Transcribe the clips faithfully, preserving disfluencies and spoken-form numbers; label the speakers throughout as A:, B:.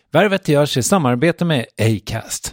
A: Värvet görs i samarbete med Acast.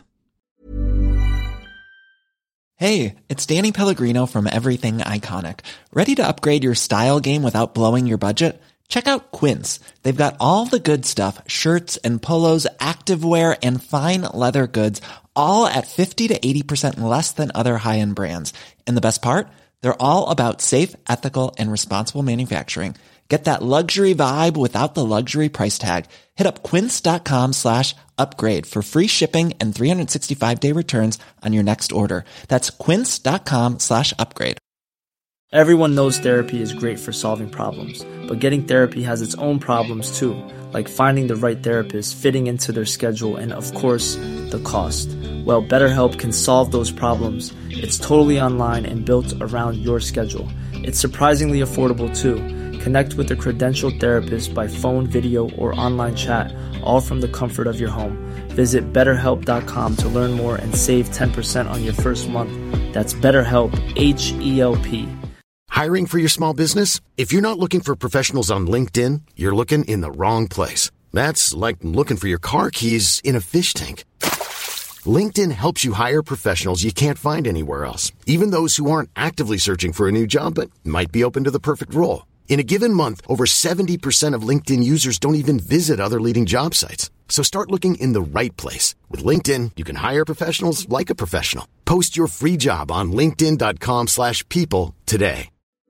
B: Hey, it's Danny Pellegrino from Everything Iconic. Ready to upgrade your style game without blowing your budget? Check out Quince. They've got all the good stuff, shirts and polos, activewear and fine leather goods, all at fifty to eighty percent less than other high-end brands. And the best part? They're all about safe, ethical, and responsible manufacturing. Get that luxury vibe without the luxury price tag. Hit up quince.com slash upgrade for free shipping and three sixty-five day returns on your next order. That's quince.com slash upgrade.
C: Everyone knows therapy is great for solving problems, but getting therapy has its own problems too, like finding the right therapist, fitting into their schedule, and of course, the cost. Well, BetterHelp can solve those problems. It's totally online and built around your schedule. It's surprisingly affordable too. Connect with a credentialed therapist by phone, video, or online chat, all from the comfort of your home. Visit better help dot com to learn more and save ten percent on your first month. That's BetterHelp, H E L P.
D: Hiring for your small business? If you're not looking for professionals on LinkedIn, you're looking in the wrong place. That's like looking for your car keys in a fish tank. LinkedIn helps you hire professionals you can't find anywhere else, even those who aren't actively searching for a new job but might be open to the perfect role. In a given month, over seventy percent of LinkedIn users don't even visit other leading job sites. So start looking in the right place. With LinkedIn, you can hire professionals like a professional. Post your free job on linkedin dot com slash people today.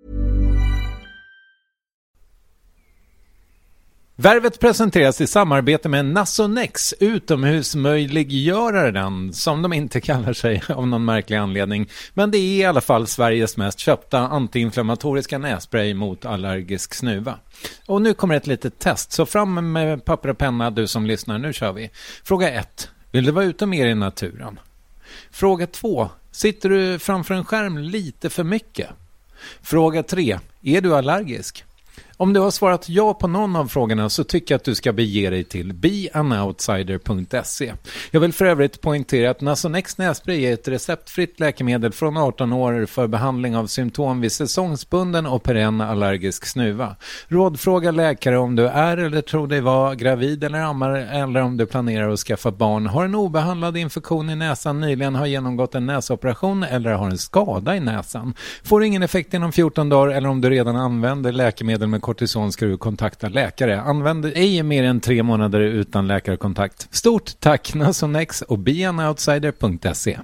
A: Värvet presenteras i samarbete med Nasonex, utomhusmöjliggöraren, som de inte kallar sig av någon märklig anledning. Men det är i alla fall Sveriges mest köpta antiinflammatoriska nässpray mot allergisk snuva. Och nu kommer ett litet test, så fram med papper och penna du som lyssnar, nu kör vi. Fråga ett. Vill du vara ute mer i naturen? Fråga två. Sitter du framför en skärm lite för mycket? Fråga tre. Är du allergisk? Om du har svarat ja på någon av frågorna så tycker jag att du ska bege dig till be an outsider punkt se. Jag vill för övrigt poängtera att Nasonex nässpray är ett receptfritt läkemedel från arton år för behandling av symptom vid säsongsbunden och perenn allergisk snuva. Rådfråga läkare om du är eller tror dig vara gravid eller ammar, eller om du planerar att skaffa barn, har en obehandlad infektion i näsan, nyligen har genomgått en näsoperation eller har en skada i näsan. Får ingen effekt inom fjorton dagar eller om du redan använder läkemedel med kortison ska du kontakta läkare. Använd ej mer än tre månader utan läkarkontakt. Stort tack Nasonex och be an outsider punkt se.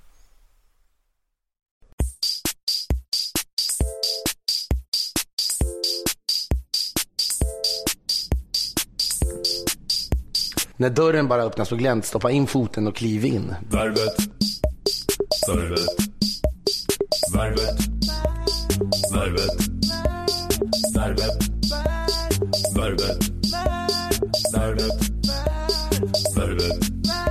E: När dörren bara öppnas och glänt, stoppa in foten och kliv in.
F: Värvet. Värvet. Värvet. Värvet. Värvet. Värvet. Värvet. Värvet.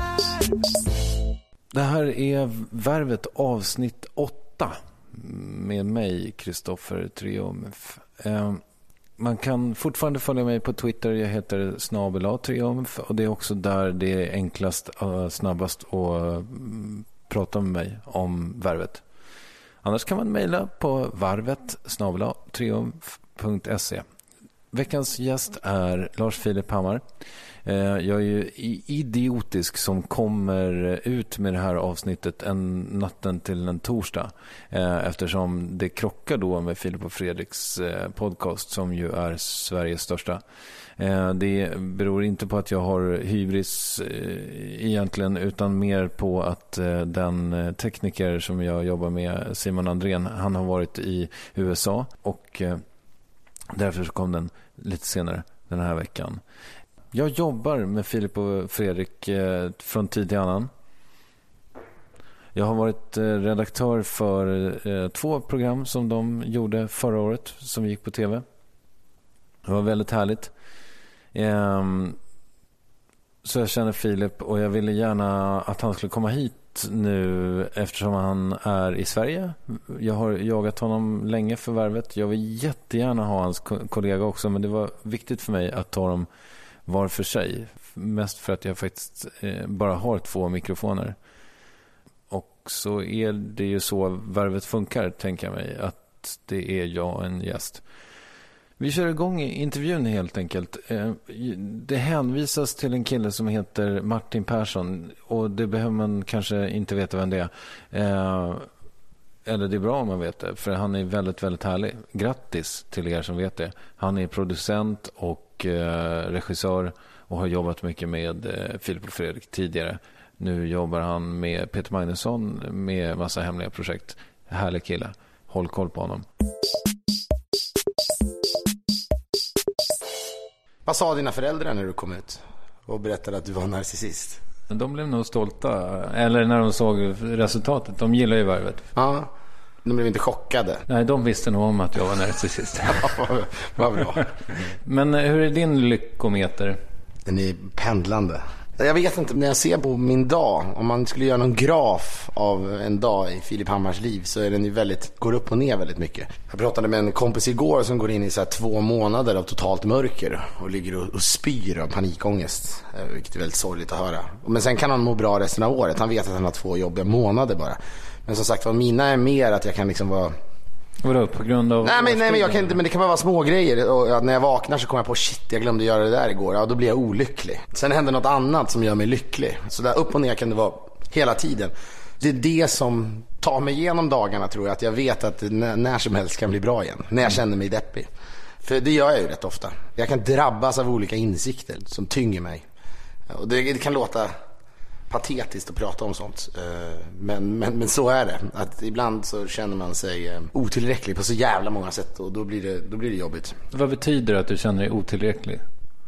A: Det här är Värvet avsnitt åtta med mig, Kristoffer Triumf. Eh, man kan fortfarande följa mig på Twitter. Jag heter snabel-a Triumf och det är också där det är enklast och snabbast att uh, prata med mig om Värvet. Annars kan man mejla på varvet snabel-a triumf punkt se. Veckans gäst är Lars Filip Hammar. Jag är ju idiotisk som kommer ut med det här avsnittet en natten till en torsdag, eftersom det krockar då med Filip och Fredriks podcast som ju är Sveriges största. Det beror inte på att jag har hybris egentligen, utan mer på att den tekniker som jag jobbar med, Simon Andrén, han har varit i U S A och därför så kom den lite senare den här veckan. Jag jobbar med Filip och Fredrik eh, från tid till annan. Jag har varit eh, redaktör för eh, två program som de gjorde förra året som gick på tv. Det var väldigt härligt. Eh, så jag känner Filip och jag ville gärna att han skulle komma hit nu eftersom han är i Sverige. Jag har jagat honom länge för Värvet. Jag vill jättegärna ha hans kollega också, men det var viktigt för mig att ta dem var för sig. Mest för att jag faktiskt eh, bara har två mikrofoner. Och så är det ju så Värvet funkar, tänker jag mig. Att det är jag en gäst. Vi kör igång i intervjun helt enkelt. Det hänvisas till en kille som heter Martin Persson. Och det behöver man kanske inte veta vem det är. Eller det är bra om man vet det. För han är väldigt, väldigt härlig. Grattis till er som vet det. Han är producent och regissör. Och har jobbat mycket med Filip och Fredrik tidigare. Nu jobbar han med Peter Magnusson med massa hemliga projekt. Härlig kille. Håll koll på honom.
E: Vad sa dina föräldrar när du kom ut och berättade att du var narcissist?
A: De blev nog stolta. Eller när de såg resultatet. De gillar ju Värvet.
E: Ja, de blev inte chockade.
A: Nej, de visste nog om att jag var narcissist.
E: Ja, vad bra.
A: Men hur är din lyckometer?
E: Den är pendlande. Jag vet inte, när jag ser på min dag, om man skulle göra någon graf av en dag i Filip Hammars liv, så är den ju väldigt, går upp och ner väldigt mycket. Jag pratade med en kompis igår som går in i så här två månader av totalt mörker och ligger och, och spyr av panikångest, vilket är väldigt sorgligt att höra. Men sen kan han må bra resten av året. Han vet att han har två jobbiga månader bara. Men som sagt, vad mina är mer att jag kan liksom vara...
A: Vadå, på grund av...
E: Nej, men, nej men, jag kan inte, men det kan bara vara små grejer. Och ja, när jag vaknar så kommer jag på, shit, jag glömde göra det där igår. Ja, då blir jag olycklig. Sen händer något annat som gör mig lycklig. Så där upp och ner kan det vara hela tiden. Det är det som tar mig igenom dagarna, tror jag. Att jag vet att när, när som helst kan bli bra igen. När jag känner mig deppig. För det gör jag ju rätt ofta. Jag kan drabbas av olika insikter som tynger mig. Och det, det kan låta... patetiskt att prata om sånt, men, men, men så är det, att ibland så känner man sig otillräcklig på så jävla många sätt, och då blir det, då blir det jobbigt.
A: Vad betyder det att du känner dig otillräcklig?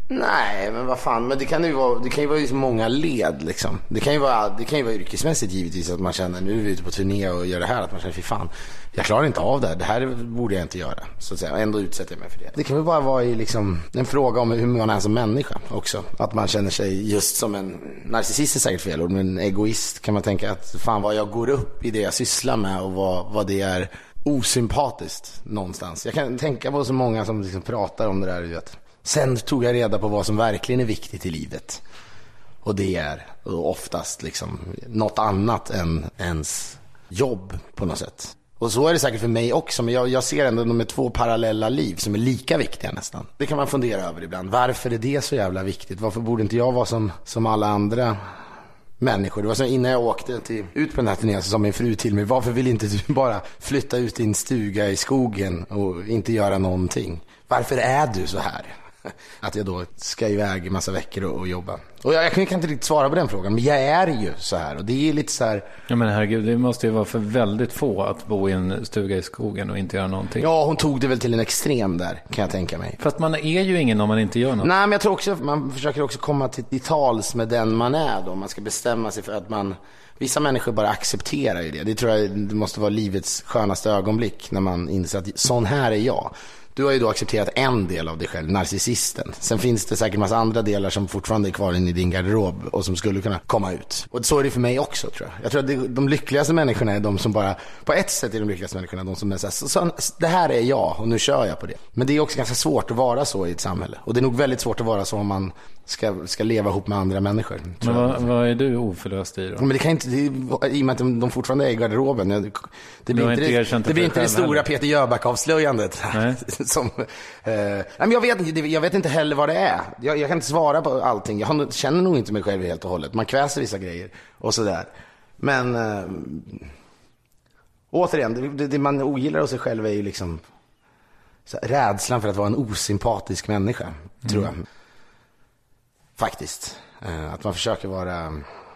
E: Nej, men vad fan, men det kan ju vara, det kan ju vara i så många led liksom. Det kan ju vara, det kan ju vara yrkesmässigt givetvis, att man känner, nu är vi ute på turné och gör det här, att man känner, fy fan, jag klarar inte av det, det här borde jag inte göra, så att säga, och ändå utsätter jag mig för det. Det kan väl bara vara i liksom en fråga om hur man är som människa också, att man känner sig just som en narcissist är säkert fel, men en egoist kan man tänka att fan, vad jag går upp i det jag sysslar med och vad, vad det är osympatiskt någonstans. Jag kan tänka på så många som liksom pratar om det där, du vet. Sen tog jag reda på vad som verkligen är viktigt i livet. Och det är oftast liksom något annat än ens jobb på något sätt. Och så är det säkert för mig också. Men jag, jag ser ändå de är två parallella liv som är lika viktiga nästan. Det kan man fundera över ibland. Varför är det så jävla viktigt? Varför borde inte jag vara som, som alla andra människor? Det var så innan jag åkte till, ut på den här turnén, så sa min fru till mig, varför vill inte du bara flytta ut din stuga i skogen och inte göra någonting? Varför är du så här? Att jag då ska iväg i massa veckor och, och jobba. Och jag, jag kan inte riktigt svara på den frågan, men jag är ju så här. Och det är lite så här...
A: Ja, men herregud, det måste ju vara för väldigt få att bo i en stuga i skogen och inte göra någonting.
E: Ja, hon tog det väl till en extrem där, kan jag tänka mig.
A: För att man är ju ingen om man inte gör något.
E: Nej, men jag tror också, man försöker också komma till, till tals med den man är då. Man ska bestämma sig för att man... Vissa människor bara accepterar ju det. Det tror jag det måste vara livets skönaste ögonblick, när man inser att sån här är jag. Du har ju då accepterat en del av dig själv, narcissisten. Sen finns det säkert en massa andra delar som fortfarande är kvar in i din garderob och som skulle kunna komma ut. Och så är det för mig också, tror jag. Jag tror att det, de lyckligaste människorna är de som bara, på ett sätt är de lyckligaste människorna de som är så här, så, så, det här är jag och nu kör jag på det. Men det är också ganska svårt att vara så i ett samhälle. Och det är nog väldigt svårt att vara så om man ska, ska leva ihop med andra människor.
A: Men vad, vad är du oförlöst i då?
E: Men det kan inte, det, i och med att de, de fortfarande är i garderoben. Det, det blir inte, det, det, blir inte det stora heller. Peter Jöback-avslöjandet. Som, eh, nej, men jag vet inte, jag vet inte heller vad det är. Jag, jag kan inte svara på allting. Jag känner nog inte mig själv helt och hållet. Man kväser vissa grejer och sådär. Men eh, återigen, det, det, det man ogillar hos sig själv är ju liksom så här, rädslan för att vara en osympatisk människa, mm. tror jag. Faktiskt. Eh, att man försöker vara...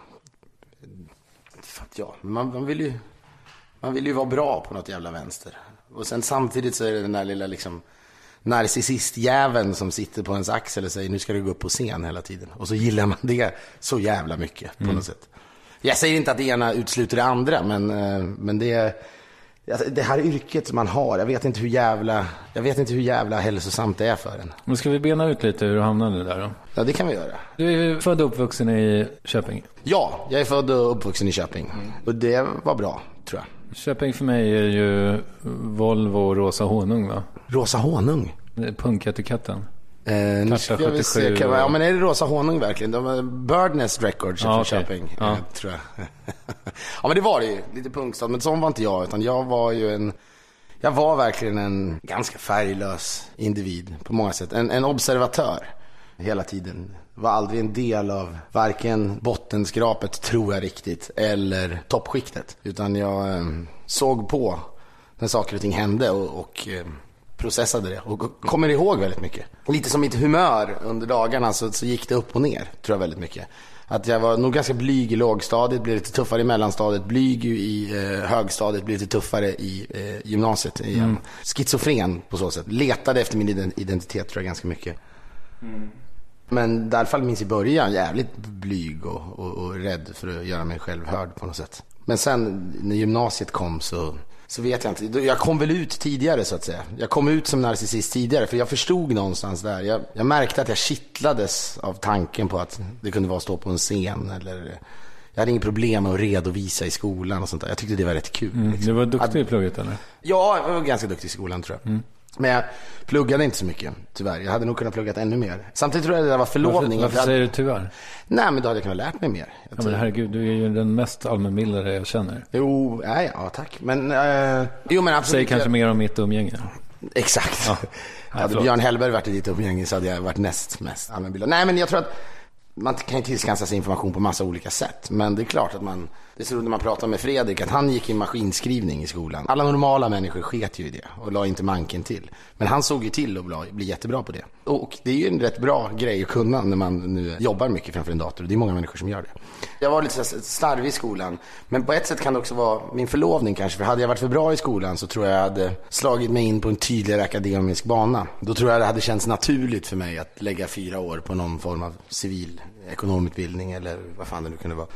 E: Ja, man, man vill ju man vill ju vara bra på något jävla vänster. Och sen samtidigt så är det den där lilla liksom narcissistjäveln som sitter på ens axel och säger, nu ska du gå upp på scen hela tiden. Och så gillar man det så jävla mycket på mm. något sätt. Jag säger inte att det ena utesluter det andra, men, men det, det här yrket man har, jag vet inte hur jävla jag vet inte hur jävla hälsosamt det är för en.
A: Men ska vi bena ut lite hur du hamnade där då?
E: Ja, det kan vi göra.
A: Du är född och uppvuxen i Köping.
E: Ja, jag är född och uppvuxen i Köping. Mm. Och det var bra, tror jag.
A: Köping för mig är ju Volvo och Rosa honung, va?
E: Rosa honung?
A: Punketiketten.
E: Eh, nu ska jag se, kan jag, ja, men är det Rosa honung verkligen? De är Birdnest Records ja, från okay. Köping, ja. eh, tror jag. Ja, men det var det ju, lite punkstad. Men så var inte jag, utan jag var ju en... Jag var verkligen en ganska färglös individ på många sätt. En, en observatör hela tiden. Var aldrig en del av varken bottenskrapet, tror jag riktigt, eller toppskiktet. Utan jag eh, såg på när saker och ting hände och, och eh, processade det. Och kommer ihåg väldigt mycket. Lite som mitt humör under dagarna så, så gick det upp och ner, tror jag väldigt mycket. Att jag var nog ganska blyg i lågstadiet, blev lite tuffare i mellanstadiet, blyg i eh, högstadiet, blev lite tuffare i eh, gymnasiet igen. Mm. Schizofren på så sätt. Letade efter min identitet, tror jag, ganska mycket. Mm. Men i alla fall minns i början jävligt blyg och, och, och rädd för att göra mig själv hörd på något sätt. Men sen när gymnasiet kom så, så vet jag inte. Jag kom väl ut tidigare så att säga. Jag kom ut som narcissist tidigare för jag förstod någonstans där. Jag, jag märkte att jag kittlades av tanken på att det kunde vara att stå på en scen. Eller, jag hade inget problem med att redovisa i skolan och sånt där. Jag tyckte det var rätt kul.
A: Mm,
E: liksom.
A: Du var duktig i plugget eller?
E: Ja, jag var ganska duktig i skolan tror jag. Mm. Men jag pluggade inte så mycket, tyvärr. Jag hade nog kunnat plugga ännu mer. Samtidigt tror jag att det var förlovning.
A: Varför, varför säger du tyvärr?
E: Nej, men då hade jag kunnat lärt mig mer.
A: Ja, men herregud, du är ju den mest allmänbildade jag känner.
E: Jo, nej, ja, tack. Men, uh, jo, men absolut.
A: Säg kanske mer om mitt umgänge.
E: Exakt. Ja. Ja, hade Björn Hellberg varit i ditt umgänge så hade jag varit näst mest allmänbildad. Nej, men jag tror att man kan ju tillskansa sig information på massa olika sätt. Men det är klart att man, det är så när man pratar med Fredrik att han gick i maskinskrivning i skolan. Alla normala människor sket ju i det och la inte manken till. Men han såg ju till att bli jättebra på det. Och det är ju en rätt bra grej att kunna när man nu jobbar mycket framför en dator. Det är många människor som gör det. Jag var lite starv i skolan. Men på ett sätt kan det också vara min förlovning kanske. För hade jag varit för bra i skolan så tror jag jag hade slagit mig in på en tydligare akademisk bana. Då tror jag det hade känts naturligt för mig att lägga fyra år på någon form av civil ekonomutbildning eller vad fan det nu kunde vara.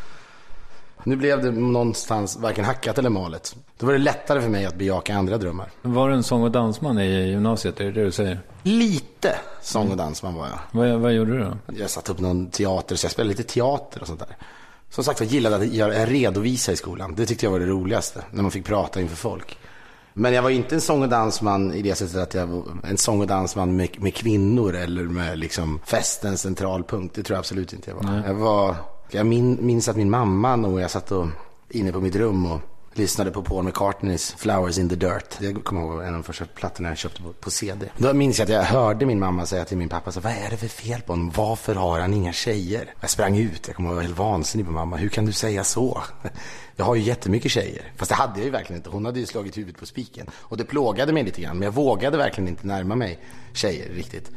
E: Nu blev det någonstans varken hackat eller malet. Då var det lättare för mig att bejaka andra drömmar.
A: Var du en sång- och dansman i gymnasiet? Är det det du säger?
E: Lite sång- och dansman var jag.
A: Vad, vad gjorde du då?
E: Jag satte upp någon teater, så jag spelade lite teater och sånt där. Som sagt, jag gillade att göra, redovisa i skolan. Det tyckte jag var det roligaste, när man fick prata inför folk. Men jag var inte en sång- och dansman i det sättet att jag var en sång- och dansman med, med kvinnor eller med liksom festens centralpunkt. Det tror jag absolut inte jag var. Nej. Jag var... Jag min, minns att min mamma och jag satt och, inne på mitt rum och lyssnade på Paul McCartneys Flowers in the Dirt. Jag kommer ihåg en av de första plattorna jag köpte på, på C D. Då minns jag att jag hörde min mamma säga till min pappa så, vad är det för fel på honom? Varför har han inga tjejer? Jag sprang ut, jag kommer ihåg, jag var helt vansinnig på mamma. Hur kan du säga så? Jag har ju jättemycket tjejer. Fast det hade jag ju verkligen inte. Hon hade ju slagit huvudet på spiken. Och det plågade mig lite grann. Men jag vågade verkligen inte närma mig tjejer riktigt.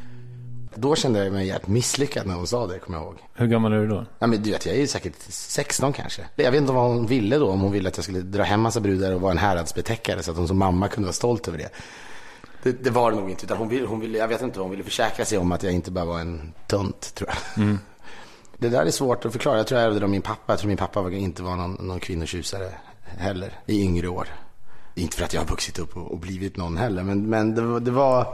E: Då kände jag mig jävligt misslyckad när hon sa det, kommer jag ihåg.
A: Hur gammal är du då?
E: Ja, men du vet, jag är ju säkert sexton kanske. Jag vet inte vad hon ville då. Om hon ville att jag skulle dra hem massa brudar och vara en häradsbetäckare så att hon som mamma kunde vara stolt över det. Det, det var det nog inte. Utan hon ville, hon ville, jag vet inte, hon ville försäkra sig om att jag inte bara var en tunt, tror jag. Mm. Det där är svårt att förklara. Jag tror jag ärvde min pappa. Jag tror min pappa inte var någon, någon kvinnotjusare heller i yngre år. Inte för att jag har vuxit upp och, och blivit någon heller. Men, men det, det var...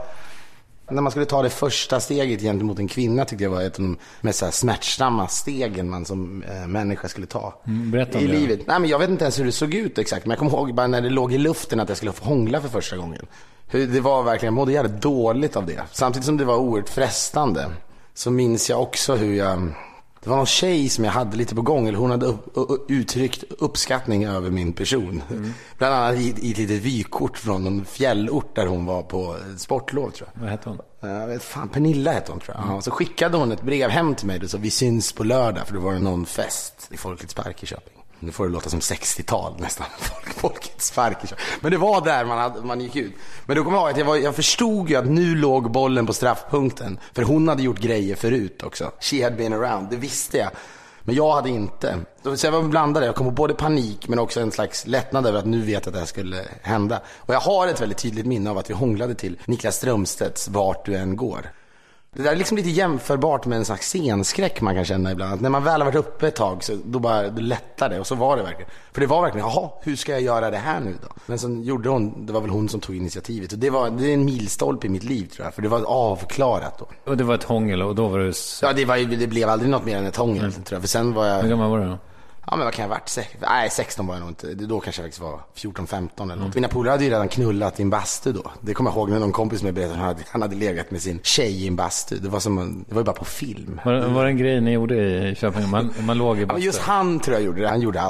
E: När man skulle ta det första steget gentemot en kvinna tyckte jag var ett av de mest så här smärtsamma stegen man som äh, människa skulle ta
A: mm, berätta
E: i
A: det.
E: livet. Nej, men jag vet inte ens hur det såg ut exakt. Men jag kommer ihåg bara när det låg i luften att jag skulle få hångla för första gången. Hur det var verkligen, jag mådde jävligt dåligt av det. Samtidigt som det var oerhört frestande så minns jag också hur jag... Det var någon tjej som jag hade lite på gång. Eller hon hade upp, uttryckt uppskattning över min person. Mm. Bland annat i, i ett litet vykort från en fjällort där hon var på sportlov, tror jag.
A: Vad hette hon?
E: Jag vet fan, Pernilla hette hon, tror jag. Mm. Ja, så skickade hon ett brev hem till mig. Så vi syns på lördag, för det var någon fest i Folkets park i Köping. Nu får det låta som sextiotal nästan. Folkets park i Köping. Men det var där man, hade, man gick ut. Men då kommer jag ihåg att jag, var, jag förstod ju att nu låg bollen på straffpunkten. För hon hade gjort grejer förut också. She had been around, det visste jag. Men jag hade inte. Så jag var blandad. Jag kom på både panik men också en slags lättnad över att nu vet att det här skulle hända. Och jag har ett väldigt tydligt minne av att vi hånglade till Niklas Strömstedts Vart du än går. Det där är liksom lite jämförbart med en slags scenskräck man kan känna ibland. Att när man väl har varit uppe ett tag så då bara då lättar det. Och så var det verkligen. För det var verkligen, jaha, hur ska jag göra det här nu då? Men sen gjorde hon, det var väl hon som tog initiativet. Och det var det är en milstolpe i mitt liv, tror jag. För det var avklarat då.
A: Och det var ett hångel och då var det...
E: Ja, det, var, det blev aldrig något mer än ett hångel, mm. tror jag. För sen var jag...
A: Hur gammal var du då?
E: Ja, men vad kan jag ha varit? Nej, sexton var jag nog inte. Då kanske jag faktiskt var fjorton femton eller något. Mina polare hade ju redan knullat i en bastu då. Det kommer jag ihåg när någon kompis med berättade att han hade, han hade legat med sin tjej i en bastu. Det var, som en, det var ju bara på film.
A: Var, var det en grej ni gjorde i Köping? Man, man låg i bastu?
E: Ja, just han tror jag gjorde det. Han gjorde allt.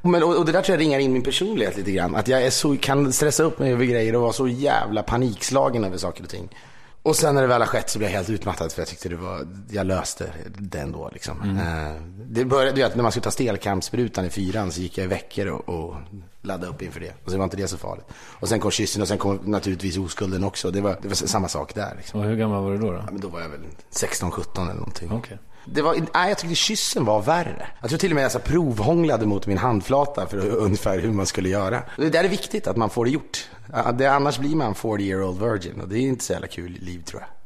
E: Men, och, och det där tror jag ringar in min personlighet lite grann. Att jag är så, kan stressa upp mig över grejer och vara så jävla panikslagen över saker och ting. Och sen när det väl har skett så blev jag helt utmattad för jag tyckte det var, jag löste det ändå liksom. Mm. Uh, det började, du vet, när man skulle ta stelkampssprutan i fyran så gick jag i veckor och, och laddade upp inför det. Och så var inte det så farligt. Och sen kom kyssen och sen kom naturligtvis oskulden också. Det var, det var samma sak där liksom.
A: Och hur gammal var du då? då?
E: Ja, men då var jag väl sexton sjutton eller någonting.
A: Okej. Okay.
E: Det var, nej, jag tyckte kyssen var värre. Jag tror till och med jag så provhånglade mot min handflata för ungefär hur man skulle göra. Det där är viktigt att man får det gjort. Det, annars blir man forty year old virgin. Och det är inte så jävla kul liv, tror jag.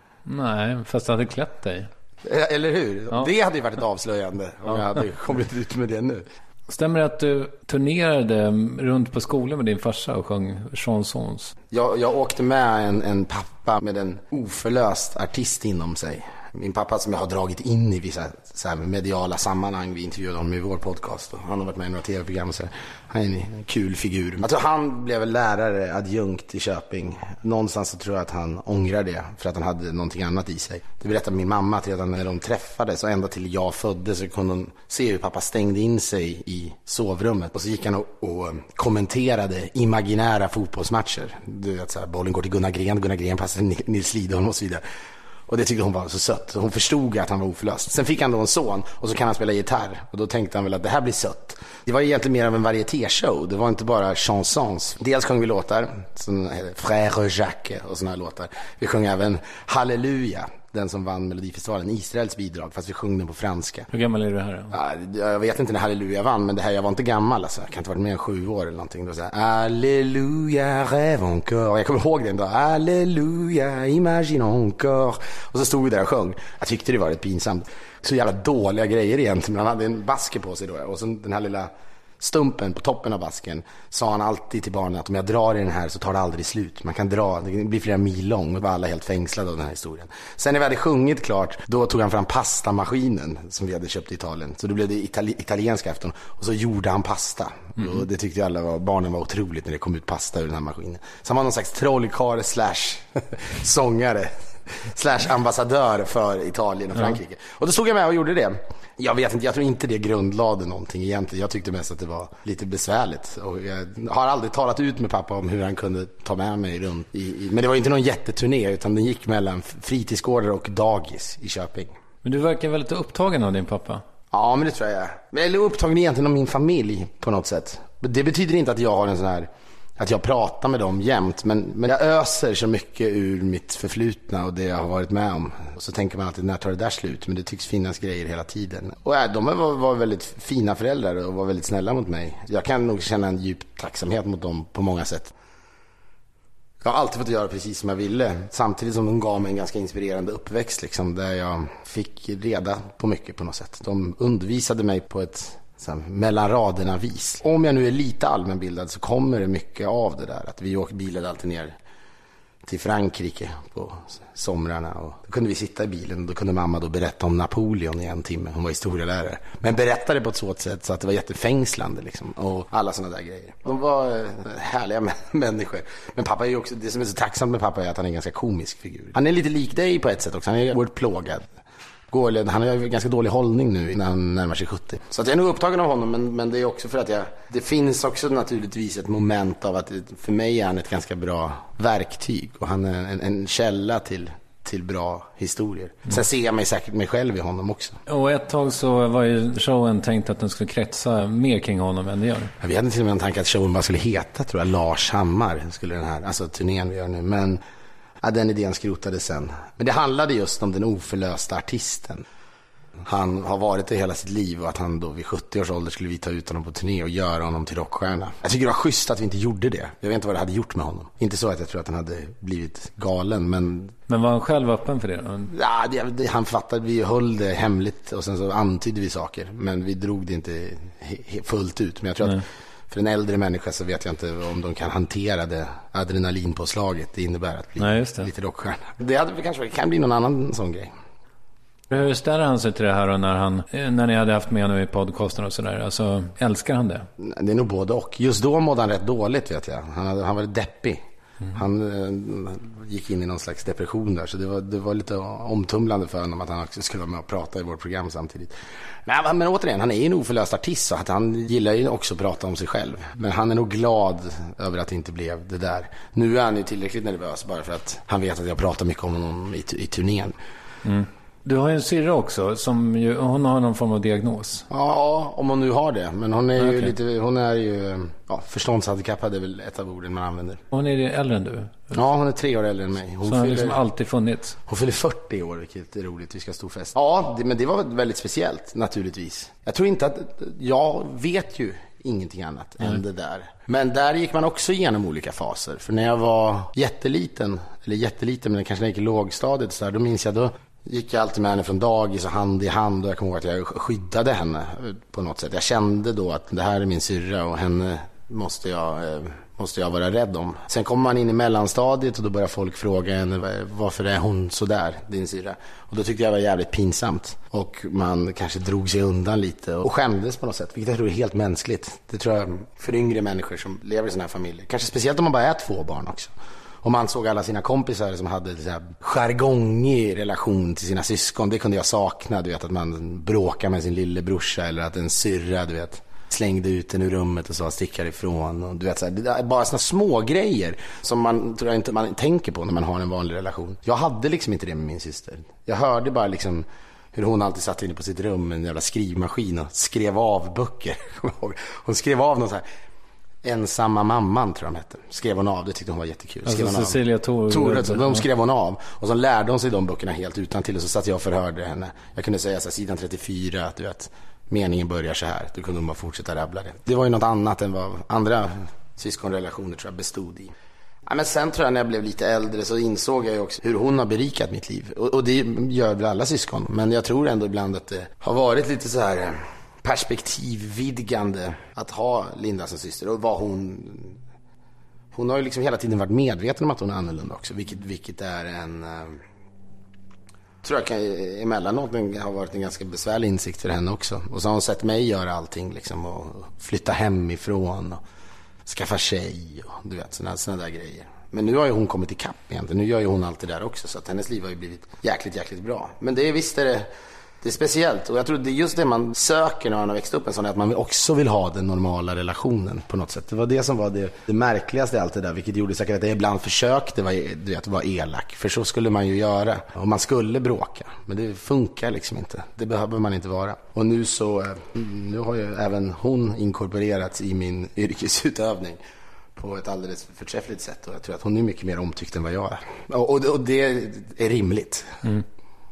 A: Nej, fast du hade klätt dig.
E: Eller hur? Ja. Det hade ju varit ett avslöjande om
A: ja.
E: jag hade kommit ut med det nu.
A: Stämmer det att du turnerade runt på skolan med din farsa och sjöng chansons?
E: Jag, jag åkte med en, en pappa med en oförlöst artist inom sig. Min pappa som jag har dragit in i vissa så här mediala sammanhang. Vi intervjuade honom i vår podcast och han har varit med i några tv-program och så här. Han är en kul figur. Jag tror han blev lärare, adjunkt i Köping. Någonstans så tror jag att han ångrar det för att han hade någonting annat i sig. Det berättade min mamma att redan när de träffades och ända till jag föddes så kunde hon se hur pappa stängde in sig i sovrummet. Och så gick han och, och kommenterade imaginära fotbollsmatcher. Du vet så här, bollen går till Gunnar Gren, Gunnar Gren passar till Nils Lidholm och så vidare. Och det tyckte hon var så sött. Hon förstod att han var oförlöst. Sen fick han då en son och så kan han spela gitarr. Och då tänkte han väl att det här blir sött. Det var egentligen mer av en varietéshow. Det var inte bara chansons. Dels sjöng vi låtar som Frère Jacques och såna här låtar. Vi sjöng även Halleluja, den som vann Melodifestivalen, Israels bidrag, fast vi sjöng den på franska.
A: Hur gammal är du här då?
E: Ja, jag vet inte när Halleluja vann, men det här, jag var inte gammal alltså. Jag kan inte ha varit mer än sju år eller någonting. Då så här, Halleluja, rêve encore. Jag kommer ihåg den då. Halleluja, imagine encore. Och så stod vi där och sjöng. Jag tyckte det var rätt pinsamt. Så jävla dåliga grejer egentligen. Han hade en baske på sig då. Och så den här lilla stumpen på toppen av basken sa han alltid till barnen att om jag drar i den här så tar det aldrig slut. Man kan dra, det blir flera mil lång. Och var alla helt fängslade av den här historien. Sen när vi hade sjungit klart, då tog han fram pastamaskinen som vi hade köpt i Italien. Så då blev det itali- italienska afton. Och så gjorde han pasta. Mm. Och det tyckte alla var, barnen var otroligt när det kom ut pasta ur den här maskinen. Så han var någon slags trollkarl slash sångare slash ambassadör för Italien och Frankrike. Ja. Och då stod jag med och gjorde det. Jag vet inte, jag tror inte det grundlade någonting egentligen. Jag tyckte mest att det var lite besvärligt. Och jag har aldrig talat ut med pappa om hur han kunde ta med mig runt. I, i, men det var inte någon jätteturné utan den gick mellan fritidsgårdar och dagis i Köping.
A: Men du verkar väldigt upptagen av din pappa.
E: Ja, men det tror jag. Men jag är upptagen egentligen av min familj på något sätt. Det betyder inte att jag har en sån här... att jag pratar med dem jämt, men, men jag öser så mycket ur mitt förflutna och det jag har varit med om. Och så tänker man att när tar det där slut, men det tycks finnas grejer hela tiden. Och ja, de var, var väldigt fina föräldrar och var väldigt snälla mot mig. Jag kan nog känna en djup tacksamhet mot dem på många sätt. Jag har alltid fått göra precis som jag ville, samtidigt som de gav mig en ganska inspirerande uppväxt liksom, där jag fick reda på mycket på något sätt. De undervisade mig på ett... Sen, mellan raderna vis. Om jag nu är lite allmänbildad så kommer det mycket av det där. Att vi åkte bilen alltid ner till Frankrike på somrarna. Och då kunde vi sitta i bilen och då kunde mamma då berätta om Napoleon i en timme. Hon var historielärare. Men berättade på ett sådant sätt så att det var jättefängslande liksom. Och alla sådana där grejer. De var härliga människor. Men pappa är ju också, det som är så tacksamt med pappa är att han är en ganska komisk figur. Han är lite lik dig på ett sätt också. Han är oerhört plågad. Går, han har ju ganska dålig hållning nu när han närmar sig sjuttio. Så att jag är nog upptagen av honom, men, men det är också för att jag... Det finns också naturligtvis ett moment av att för mig är han ett ganska bra verktyg. Och han är en, en källa till, till bra historier. Mm. Sen ser jag mig säkert mig själv i honom också.
A: Och ett tag så var ju showen tänkt att den skulle kretsa mer kring honom än det gör.
E: Ja, vi hade till och med en tanke att showen bara skulle heta, tror jag, Lars Hammar. Skulle den här, alltså turnén vi gör nu. Men... Ja, den idén skrotade sen. Men det handlade just om den oförlösta artisten. Han har varit det hela sitt liv och att han då vid sjuttio års ålder skulle vi ta ut honom på turné och göra honom till rockstjärna. Jag tycker det var schysst att vi inte gjorde det. Jag vet inte vad det hade gjort med honom. Inte så att jag tror att han hade blivit galen, men...
A: Men var han själv öppen för det?
E: Ja, det, det, han fattade, vi höll det hemligt och sen så antydde vi saker. Men vi drog det inte he, he, fullt ut. Men jag tror Nej. att... För en äldre människa så vet jag inte om de kan hantera det adrenalinpåslaget det innebär att bli Nej, det. lite rockstjärna. Det hade kanske kan bli någon annan sån grej.
A: Hur ställer han sig till det här och när, han, när ni hade haft med honom i podcasten och sådär? Alltså, älskar han det?
E: Det är nog både och. Just då mådde han rätt dåligt, vet jag. Han, hade, han var deppig. Mm. Han eh, gick in i någon slags depression där, så det var, det var lite omtumlande för honom att han också skulle vara med och prata i vårt program samtidigt. Nej, men återigen, han är ju en oförlöst artist, så att han gillar ju också att prata om sig själv. Men han är nog glad över att det inte blev det där. Nu är han ju tillräckligt nervös bara för att han vet att jag pratar mycket om honom i, i turnén.
A: Mm. Du har ju en syrra också som ju, hon har någon form av diagnos.
E: Ja, om hon nu har det. Men hon är ju
A: okay.
E: lite, hon är ju ja, förståndshandikappad är väl ett av orden man använder.
A: Hon är äldre än du?
E: Ja, hon är tre år äldre än mig. Hon
A: så har
E: fyller,
A: liksom alltid funnits?
E: Hon fyller fyrtio år, vilket är roligt. Vi ska stå fest. Ja, det, men det var väldigt speciellt naturligtvis. Jag tror inte att, jag vet ju ingenting annat mm. än det där. Men där gick man också igenom olika faser. För när jag var jätteliten, eller jätteliten men kanske när jag gick i lågstadiet så där, då minns jag då gick jag alltid med henne från dagis och hand i hand, och jag kommer ihåg att jag skyddade henne på något sätt. Jag kände då att det här är min syrra och henne måste jag, eh, måste jag vara rädd om. Sen kommer man in i mellanstadiet och då börjar folk fråga henne, varför är hon så där, din syrra? Och då tyckte jag det var jävligt pinsamt. Och man kanske drog sig undan lite och skämdes på något sätt, vilket jag tror är helt mänskligt. Det tror jag för yngre människor som lever i såna här familjer. Kanske speciellt om man bara är två barn också. Och man såg alla sina kompisar som hade så här jargongig relation till sina syskon. Det kunde jag sakna, du vet, att man bråkar med sin lillebrorsa eller att en syrra, du vet, slängde ut den ur rummet och sa stickar ifrån. Och du vet, så här, det är bara såna små grejer som man tror jag inte man tänker på när man har en vanlig relation. Jag hade liksom inte det med min syster. Jag hörde bara liksom hur hon alltid satt inne på sitt rum med en jävla skrivmaskin och skrev av böcker. Hon skrev av någon så här Ensamma mamman tror jag de hette. Skrev hon av, det tyckte hon var jättekul. Skrev
A: alltså Cecilia
E: Thor, de skrev hon av. Och så lärde hon sig de böckerna helt utan till. Och så satt jag och förhörde henne. Jag kunde säga så här, sidan trettiofyra, att du vet, meningen börjar så här. Då kunde hon bara fortsätta rabbla det. Det var ju något annat än vad andra syskonrelationer tror jag bestod i. Ja, men sen tror jag när jag blev lite äldre så insåg jag ju också hur hon har berikat mitt liv. Och, och det gör väl alla syskon. Men jag tror ändå ibland att det har varit lite så här perspektivvidgande att ha Linda som syster. Och vad hon hon har ju liksom hela tiden varit medveten om att hon är annorlunda också, vilket, vilket är en uh, tror jag kan emellanåt har varit en ganska besvärlig insikt för henne också. Och så har hon sett mig göra allting liksom, och flytta hemifrån och skaffa tjej och du vet, såna, såna där grejer. Men nu har ju hon kommit ikapp egentligen. Nu gör ju hon allt det där också, så att hennes liv har ju blivit jäkligt, jäkligt bra. Men det är visst är det Det är speciellt, och jag tror det är just det man söker när man har växt upp en sån, att man också vill ha den normala relationen på något sätt. Det var det som var det, det märkligaste i allt det där, vilket gjorde säkert att jag ibland försökte vara, du vet, vara elak. För så skulle man ju göra, och man skulle bråka. Men det funkar liksom inte, det behöver man inte vara. Och nu så, nu har ju även hon inkorporerats i min yrkesutövning på ett alldeles förträffligt sätt. Och jag tror att hon är mycket mer omtyckt än vad jag är. Och, och, och det är rimligt.
A: Mm.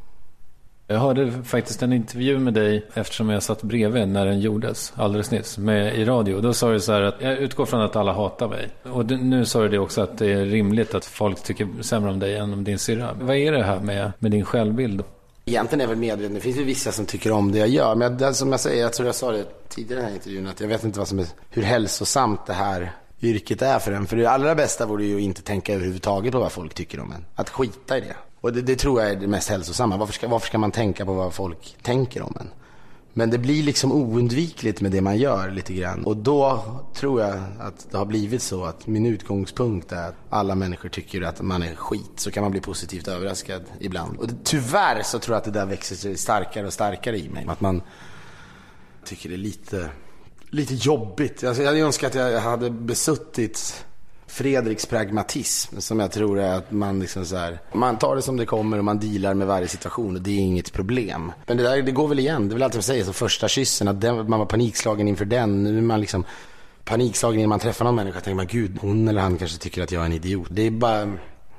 A: Jag hörde faktiskt en intervju med dig eftersom jag satt bredvid när den gjordes alldeles nyss med, i radio. Då sa du så här att jag utgår från att alla hatar mig. Och det, nu sa du det också att det är rimligt att folk tycker sämre om dig än om din syrra. Vad är det här med, med din självbild?
E: Egentligen är jag väl medveten. Det finns ju vissa som tycker om det jag gör. Men det, som jag säger, jag tror jag sa det tidigare i den här intervjun, att jag vet inte vad som är, hur hälsosamt det här yrket är för en. För det allra bästa vore ju att inte tänka överhuvudtaget på vad folk tycker om en. Att skita i det. Och det, det tror jag är det mest hälsosamma. Varför ska, varför ska man tänka på vad folk tänker om en? Men det blir liksom oundvikligt med det man gör lite grann. Och då tror jag att det har blivit så att min utgångspunkt är att alla människor tycker att man är skit. Så kan man bli positivt överraskad ibland. Och det, tyvärr så tror jag att det där växer sig starkare och starkare i mig. Att man tycker det är lite, lite jobbigt. Alltså, jag hade önskat att jag hade besuttit Fredriks pragmatism, som jag tror är att man liksom så här, man tar det som det kommer och man dealar med varje situation, och det är inget problem. Men det där, det går väl igen. Det vill alltid säga så, första kyssen, att den, man var panikslagen inför den. Nu är man liksom panikslagen när man träffar någon människa, tänker man, gud, hon eller han kanske tycker att jag är en idiot. Det är bara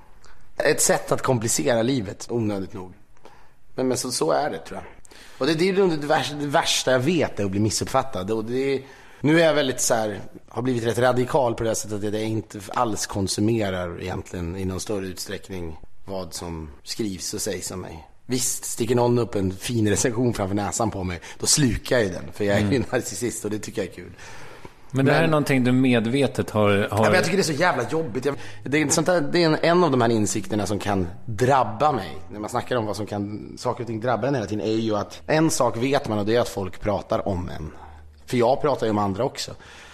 E: ett sätt att komplicera livet, onödigt nog. Men, men så, så är det, tror jag. Och det, det är det värsta, det värsta jag vet, är att bli missuppfattad. Och det är, nu är jag väldigt så här, har blivit rätt radikal på det sättet att jag inte alls konsumerar egentligen i någon större utsträckning vad som skrivs och sägs om mig. Visst, sticker någon upp en fin recension framför näsan på mig, då slukar jag den, för jag är ju mm. narcissist, och det tycker jag är kul.
A: Men det här Men, är någonting du medvetet har... har...
E: Ja, men jag tycker det är så jävla jobbigt. Jag, det är, sånt där, det är en, en av de här insikterna som kan drabba mig. När man snackar om vad som kan, saker och ting drabba en hela tiden, är ju att en sak vet man, och det är att folk pratar om en. För jag pratar ju om andra också.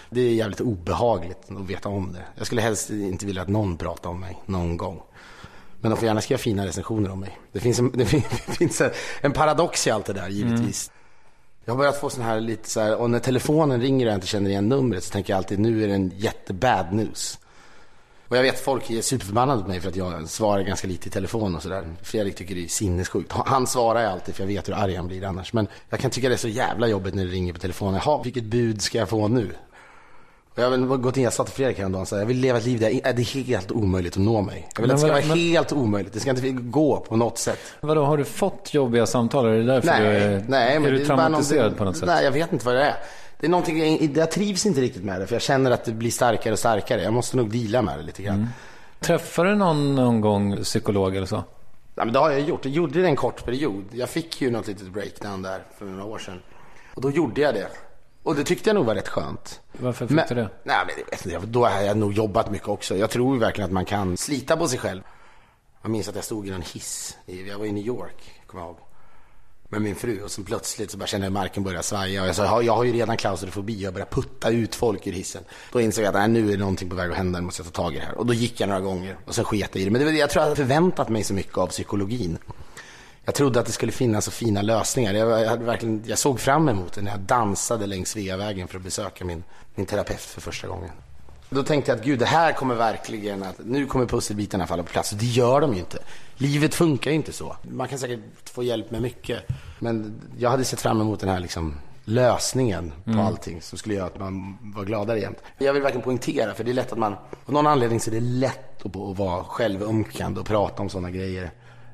E: Det är jävligt obehagligt att veta om det. Jag skulle helst inte vilja att någon pratar om mig någon gång. Men de får gärna skriva fina recensioner om mig. Det finns en, det finns en paradox i allt det där, givetvis. Mm. Jag har börjat få sån här lite så här, och när telefonen ringer och jag inte känner igen numret så tänker jag alltid, nu är det en jättebad news. Och jag vet att folk är superförbannade på mig för att jag svarar ganska lite i telefon och sådär. Fredrik tycker det är sinnessjukt. Han svarar jag alltid för jag vet hur arg han blir annars. Men jag kan tycka det är så jävla jobbigt när det ringer på telefonen. Jaha, vilket bud ska jag få nu? Och jag har gått in, jag sa till Fredrik häromdagen så här, jag vill leva ett liv där det är helt omöjligt att nå mig. Jag vill att det ska vara men, helt omöjligt. Det ska inte gå på något sätt.
A: Vadå, har du fått jobbiga samtal? Är det därför
E: nej,
A: du är,
E: nej, men
A: är du traumatiserad på något sätt?
E: Nej, jag vet inte vad det är. Det är någonting, jag, jag trivs inte riktigt med det. För jag känner att det blir starkare och starkare. Jag måste nog deala med det lite grann. Mm.
A: Träffar du någon, någon gång psykolog eller så?
E: Ja, men det har jag gjort. Jag gjorde det en kort period. Jag fick ju något litet breakdown där för några år sedan. Och då gjorde jag det. Och det tyckte jag nog var rätt skönt.
A: Varför fick
E: men,
A: du det?
E: Nej, men då har jag nog jobbat mycket också. Jag tror ju verkligen att man kan slita på sig själv. Jag minns att jag stod i en hiss. Jag var i New York, kommer jag ihåg. Med min fru. Och så plötsligt så bara kände jag marken börja svaja. Och jag sa, jag har ju redan klaustrofobi. Jag började putta ut folk ur hissen. Då insåg jag att nej, nu är någonting på väg att hända. Nu måste jag ta tag i det här. Och då gick jag några gånger. Och sen sket jag i det. Men det, jag tror jag hade förväntat mig så mycket av psykologin. Jag trodde att det skulle finnas så fina lösningar. Jag, jag, hade verkligen, jag såg fram emot det när jag dansade längs Sveavägen för att besöka min, min terapeut för första gången. Då tänkte jag att gud, det här kommer verkligen att, nu kommer pusselbitarna falla på plats. Och det gör de ju inte. Livet funkar ju inte så. Man kan säkert få hjälp med mycket. Men jag hade sett fram emot den här liksom lösningen på mm. allting som skulle göra att man var gladare jämt. Jag vill verkligen poängtera, för det är lätt att man, av någon anledning så är det lätt att, att vara självömkande och prata om sådana grejer.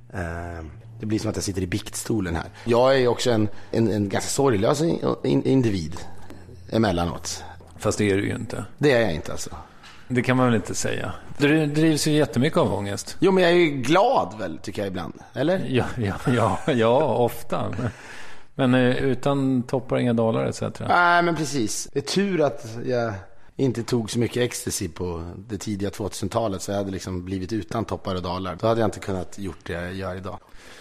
E: Uh, Det blir som att jag sitter i biktstolen här. Jag är också en, en, en ganska sorglös individ emellanåt.
A: Fast det är du ju inte.
E: Det är jag inte alltså.
A: Det kan man väl inte säga. Du drivs ju jättemycket av ångest.
E: Jo, men jag är ju glad väl, tycker jag ibland. Eller?
A: Ja, ja, ja, ja ofta. Men utan toppar inga dalar et cetera.
E: Nej, men precis. Det är tur att jag inte tog så mycket ecstasy på det tidiga tvåtusentalet, så jag hade liksom blivit utan toppar och dalar. Då hade jag inte kunnat gjort det jag gör idag.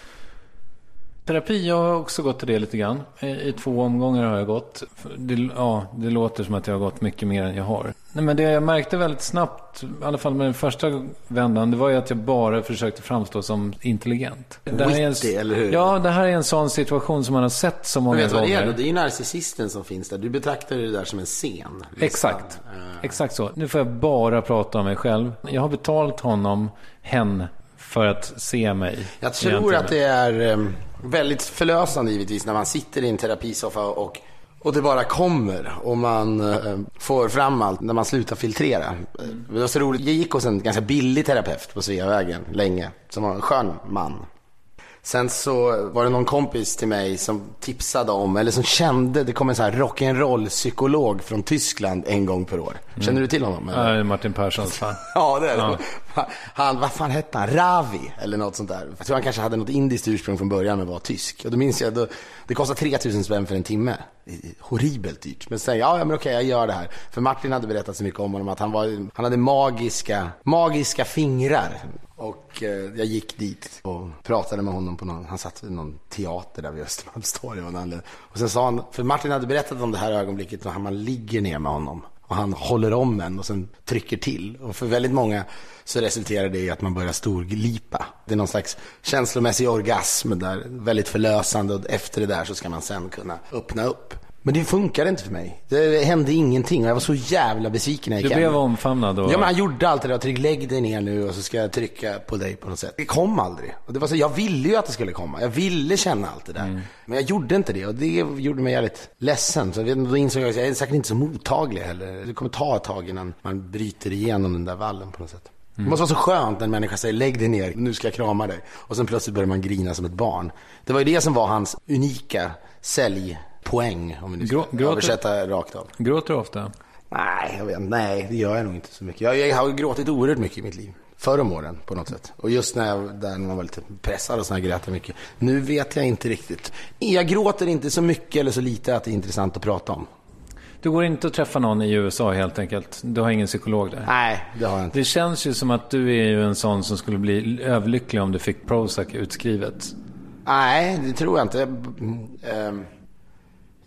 A: Terapi, jag har också gått till det lite grann. I, i två omgångar har jag gått. Det, ja, det låter som att jag har gått mycket mer än jag har. Nej, men det jag märkte väldigt snabbt, i alla fall med den första vändan, det var ju att jag bara försökte framstå som intelligent. Det här är en,
E: Witty, eller hur?
A: Ja, det här är en sån situation som man har sett så många
E: gånger. Vet vad det är?
A: gånger.
E: Det är ju narcissisten som finns där. Du betraktar det där som en scen.
A: Exakt. Exakt så. Nu får jag bara prata om mig själv. Jag har betalt honom, hen, för att se mig.
E: Jag tror egentligen att det är um, väldigt förlösande givetvis när man sitter i en terapisoffa och, och det bara kommer och man uh, får fram allt när man slutar filtrera. Mm. Det var så roligt. Jag gick hos en ganska billig terapeut på Sveavägen länge, som var en skön man. Sen så var det någon kompis till mig som tipsade om, eller som kände, det kom en sån här rock'n'roll psykolog från Tyskland en gång per år. Känner mm. du till honom? Eller?
A: Ja, Martin Perssons fan.
E: Ja, det är det. Ja. Han, vad fan hette han? Ravi eller något sånt där. Jag tror han kanske hade något indiskt ursprung från början men var tysk. Och då minns jag, då, det kostar tre tusen spänn för en timme. Horribelt dyrt. Men sen, ja, ja men okej, jag gör det här. För Martin hade berättat så mycket om honom att han, var, han hade magiska, magiska fingrar. Och eh, jag gick dit och pratade med honom på någon, han satt i någon teater där vid Östermalmstorg. Och sen sa han, för Martin hade berättat om det här ögonblicket när man ligger ner med honom. Och han håller om en och sen trycker till. Och för väldigt många så resulterar det i att man börjar storglipa. Det är någon slags känslomässig orgasm där, väldigt förlösande. Och efter det där så ska man sen kunna öppna upp. Men det funkar inte för mig. Det hände ingenting och jag var så jävla besviken när jag gick.
A: Du blev omfamnad då?
E: Ja, men han gjorde allt det där. Tryck, lägg dig ner nu och så ska jag trycka på dig på något sätt. Det kom aldrig. Och det var så, jag ville ju att det skulle komma. Jag ville känna allt det där. Mm. Men jag gjorde inte det och det gjorde mig jävligt ledsen. Så jag vet, då insåg jag att jag är säkert inte så mottaglig heller. Det kommer ta ett tag innan man bryter igenom den där vallen på något sätt. Mm. Det måste vara så skönt när en människa säger lägg dig ner, nu ska jag krama dig. Och sen plötsligt börjar man grina som ett barn. Det var ju det som var hans unika sälj poäng, om vi nu ska Grå, översätta rakt av.
A: Gråter du ofta?
E: Nej, jag vet, nej, det gör jag nog inte så mycket. Jag, jag har gråtit oerhört mycket i mitt liv. Förr om åren på något sätt. Och just när jag där när man var lite pressad och såna grät jag mycket. Nu vet jag inte riktigt. Jag gråter inte så mycket eller så lite att det är intressant att prata om.
A: Du går inte att träffa någon i U S A helt enkelt. Du har ingen psykolog där.
E: Nej, det har jag inte.
A: Det känns ju som att du är ju en sån som skulle bli överlycklig om du fick Prozac utskrivet.
E: Nej, det tror jag inte. Um...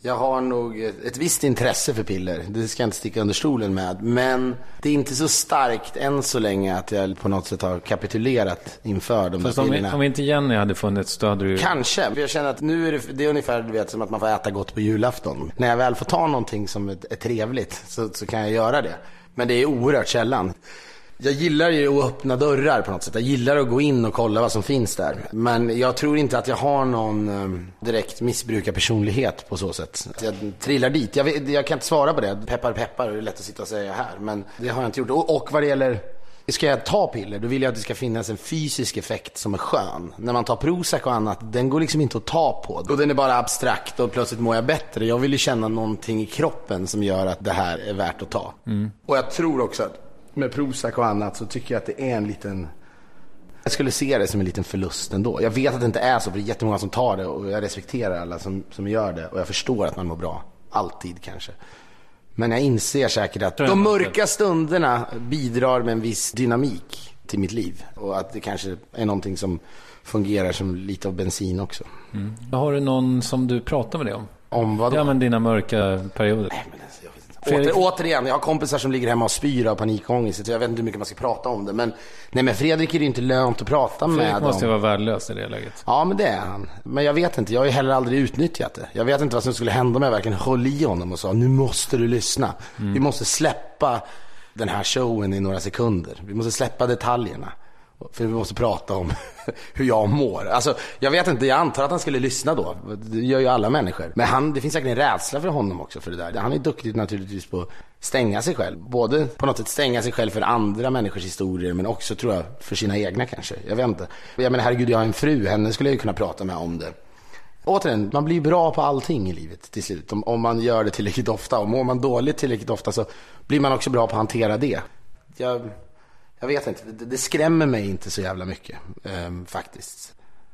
E: Jag har nog ett visst intresse för piller. Det ska jag inte sticka under stolen med. Men det är inte så starkt än så länge att jag på något sätt har kapitulerat inför de
A: Fast
E: där
A: om,
E: pillerna.
A: om inte Jenny hade funnits så hade du...
E: Kanske. Jag känner att nu är det, det är ungefär du vet, som att man får äta gott på julafton. När jag väl får ta någonting som är, är trevligt så, så kan jag göra det. Men det är oerhört sällan. Jag gillar ju att öppna dörrar på något sätt. Jag gillar att gå in och kolla vad som finns där. Men jag tror inte att jag har någon um, direkt missbrukarpersonlighet på så sätt. Jag trillar dit. Jag, vet, jag kan inte svara på det. Peppar, peppar. Det är lätt att sitta och säga här. Men det har jag inte gjort. Och, och vad det gäller... Ska jag ta piller, då vill jag att det ska finnas en fysisk effekt som är skön. När man tar Prozac och annat, den går liksom inte att ta på. Och den är bara abstrakt och plötsligt mår jag bättre. Jag vill ju känna någonting i kroppen som gör att det här är värt att ta. Mm. Och jag tror också att med Prozac och annat så tycker jag att det är en liten... Jag skulle se det som en liten förlust ändå. Jag vet att det inte är så, för det är jättemånga som tar det. Och jag respekterar alla som, som gör det. Och jag förstår att man mår bra. Alltid kanske. Men jag inser säkert att de mörka stunderna bidrar med en viss dynamik till mitt liv. Och att det kanske är någonting som fungerar som lite av bensin också.
A: Mm. Har du någon som du pratar med dig om?
E: Om vad då?
A: Ja, men dina mörka perioder.
E: Nej, men alltså, jag vet inte. Åter, återigen, jag har kompisar som ligger hemma och spyr av panikångest. Så jag vet inte hur mycket man ska prata om det. Men, nej, men Fredrik är det inte lönt att prata
A: Fredrik
E: med.
A: Fredrik måste ju vara värdelös i det läget.
E: Ja, men det är han. Men jag vet inte, jag har ju heller aldrig utnyttjat det. Jag vet inte vad som skulle hända om jag verkligen höll i honom och sa, nu måste du lyssna. Mm. Vi måste släppa den här showen i några sekunder. Vi måste släppa detaljerna. För vi måste prata om hur jag mår. Alltså, jag vet inte, jag antar att han skulle lyssna då. Det gör ju alla människor. Men han, det finns säkert en rädsla för honom också för det där. Han är duktig naturligtvis på att stänga sig själv. Både på något sätt stänga sig själv för andra människors historier, men också tror jag för sina egna kanske. Jag vet inte. Jag menar, herregud, jag har en fru. Henne skulle jag ju kunna prata med om det. Återigen, man blir bra på allting i livet till slut. Om, om man gör det tillräckligt ofta. Och mår man dåligt tillräckligt ofta så blir man också bra på att hantera det. Jag... Jag vet inte, det, det skrämmer mig inte så jävla mycket, eh, faktiskt.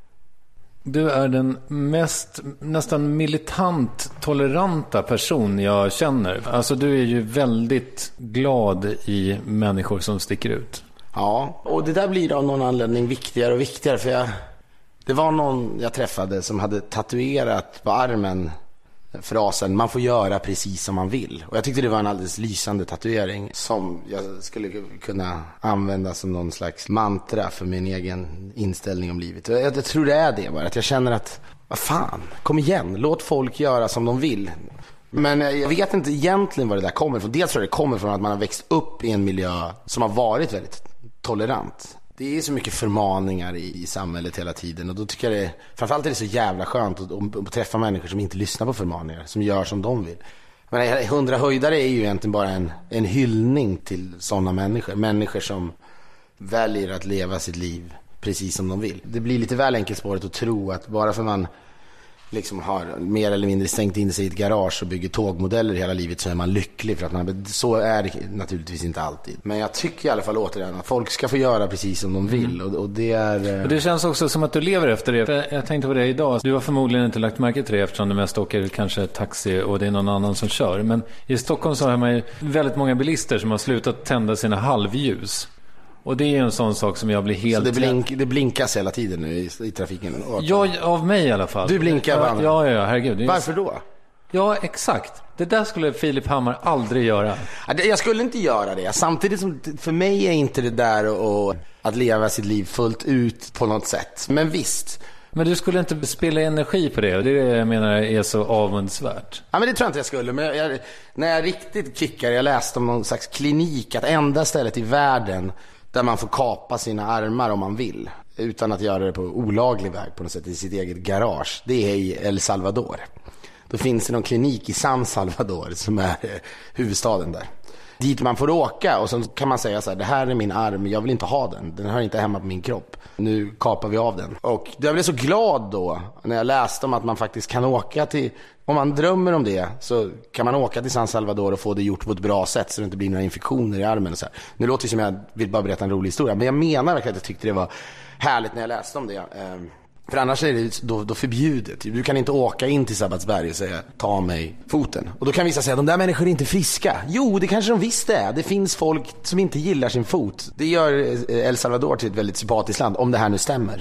A: Du är den mest nästan militant toleranta person jag känner. Alltså du är ju väldigt glad i människor som sticker ut.
E: Ja, och det där blir av någon anledning viktigare och viktigare. För jag, det var någon jag träffade som hade tatuerat på armen frasen, man får göra precis som man vill. Och jag tyckte det var en alldeles lysande tatuering som jag skulle kunna använda som någon slags mantra för min egen inställning om livet. Jag, jag tror det är det bara, att jag känner att vad fan, kom igen, låt folk göra som de vill. Men jag vet inte egentligen var det där kommer från. Dels tror jag det kommer från att man har växt upp i en miljö som har varit väldigt tolerant. Det är så mycket förmaningar i, i samhället hela tiden. Och då tycker jag det, framförallt är det så jävla skönt att, att, att träffa människor som inte lyssnar på förmaningar, som gör som de vill. Men hundra höjdare är ju egentligen bara en, en hyllning till sådana människor. Människor som väljer att leva sitt liv precis som de vill. Det blir lite väl enkelspåret att tro att bara för man liksom har mer eller mindre stängt in sig i ett garage och bygger tågmodeller hela livet så är man lycklig, för att man, så är det naturligtvis inte alltid. Men jag tycker i alla fall återigen att folk ska få göra precis som de vill. Mm. och, och det är...
A: Och det känns också som att du lever efter det. Jag tänkte på det idag. Du har förmodligen inte lagt märke till det eftersom du mest åker kanske taxi och det är någon annan som kör. Men i Stockholm så har man ju väldigt många bilister som har slutat tända sina halvljus. Och det är en sån sak som jag blir helt...
E: Så det, blink, det blinkas hela tiden nu i, i trafiken?
A: Ja, av mig i alla fall.
E: Du blinkar
A: ja, ja, ja, herregud.
E: Varför då?
A: Ja, exakt. Det där skulle Filip Hammar aldrig göra.
E: Jag skulle inte göra det. Samtidigt som för mig är inte det där och, att leva sitt liv fullt ut på något sätt. Men visst...
A: Men du skulle inte spela energi på det. Det är det jag menar är så avundsvärt.
E: Ja, men det tror jag inte jag skulle. Men jag, när jag riktigt kickar, jag läste om någon slags klinik, att enda stället i världen där man får kapa sina armar om man vill, utan att göra det på olaglig väg på något sätt i sitt eget garage. Det är i El Salvador. Då finns det någon klinik i San Salvador som är huvudstaden där. Dit man får åka och så kan man säga så här: det här är min arm, jag vill inte ha den. Den hör inte hemma på min kropp. Nu kapar vi av den. Och jag blev så glad då när jag läste om att man faktiskt kan åka till, om man drömmer om det, så kan man åka till San Salvador och få det gjort på ett bra sätt så det inte blir några infektioner i armen och så här. Nu låter det som jag vill bara berätta en rolig historia, men jag menar verkligen att jag tyckte det var härligt när jag läste om det. För annars är det då, då förbjudet. Du kan inte åka in till Sabbatsberg och säga ta mig foten. Och då kan vissa säga de där människor är inte friska. Jo, det kanske de visst är. Det finns folk som inte gillar sin fot. Det gör El Salvador till ett väldigt sympatiskt land, om det här nu stämmer.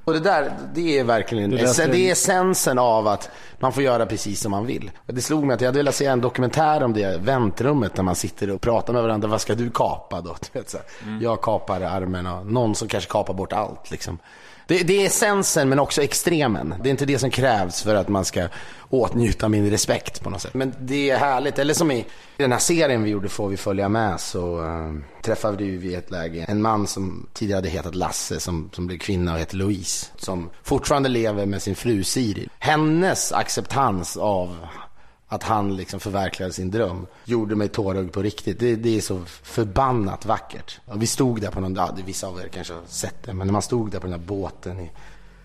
E: Och det där, det är verkligen det, är... det är essensen av att man får göra precis som man vill. Det slog mig att jag hade velat se en dokumentär om det väntrummet där man sitter och pratar med varandra. Vad ska du kapa då? Du vet, så mm. Jag kapar armen och någon som kanske kapar bort allt liksom. Det, det är essensen men också extremen. Det är inte det som krävs för att man ska åtnjuta min respekt på något sätt. Men det är härligt. Eller som i den här serien vi gjorde Får vi följa med, så uh, träffade vi vid ett läge en man som tidigare hade hetat Lasse, som, som blev kvinna och heter Louise, som fortfarande lever med sin fru Siri. Hennes acceptans av att han liksom förverkligade sin dröm gjorde mig tårögd på riktigt. Det, det är så förbannat vackert. Och vi stod där på någon, ja, vissa av er kanske har sett det, men när man stod där på den där båten i,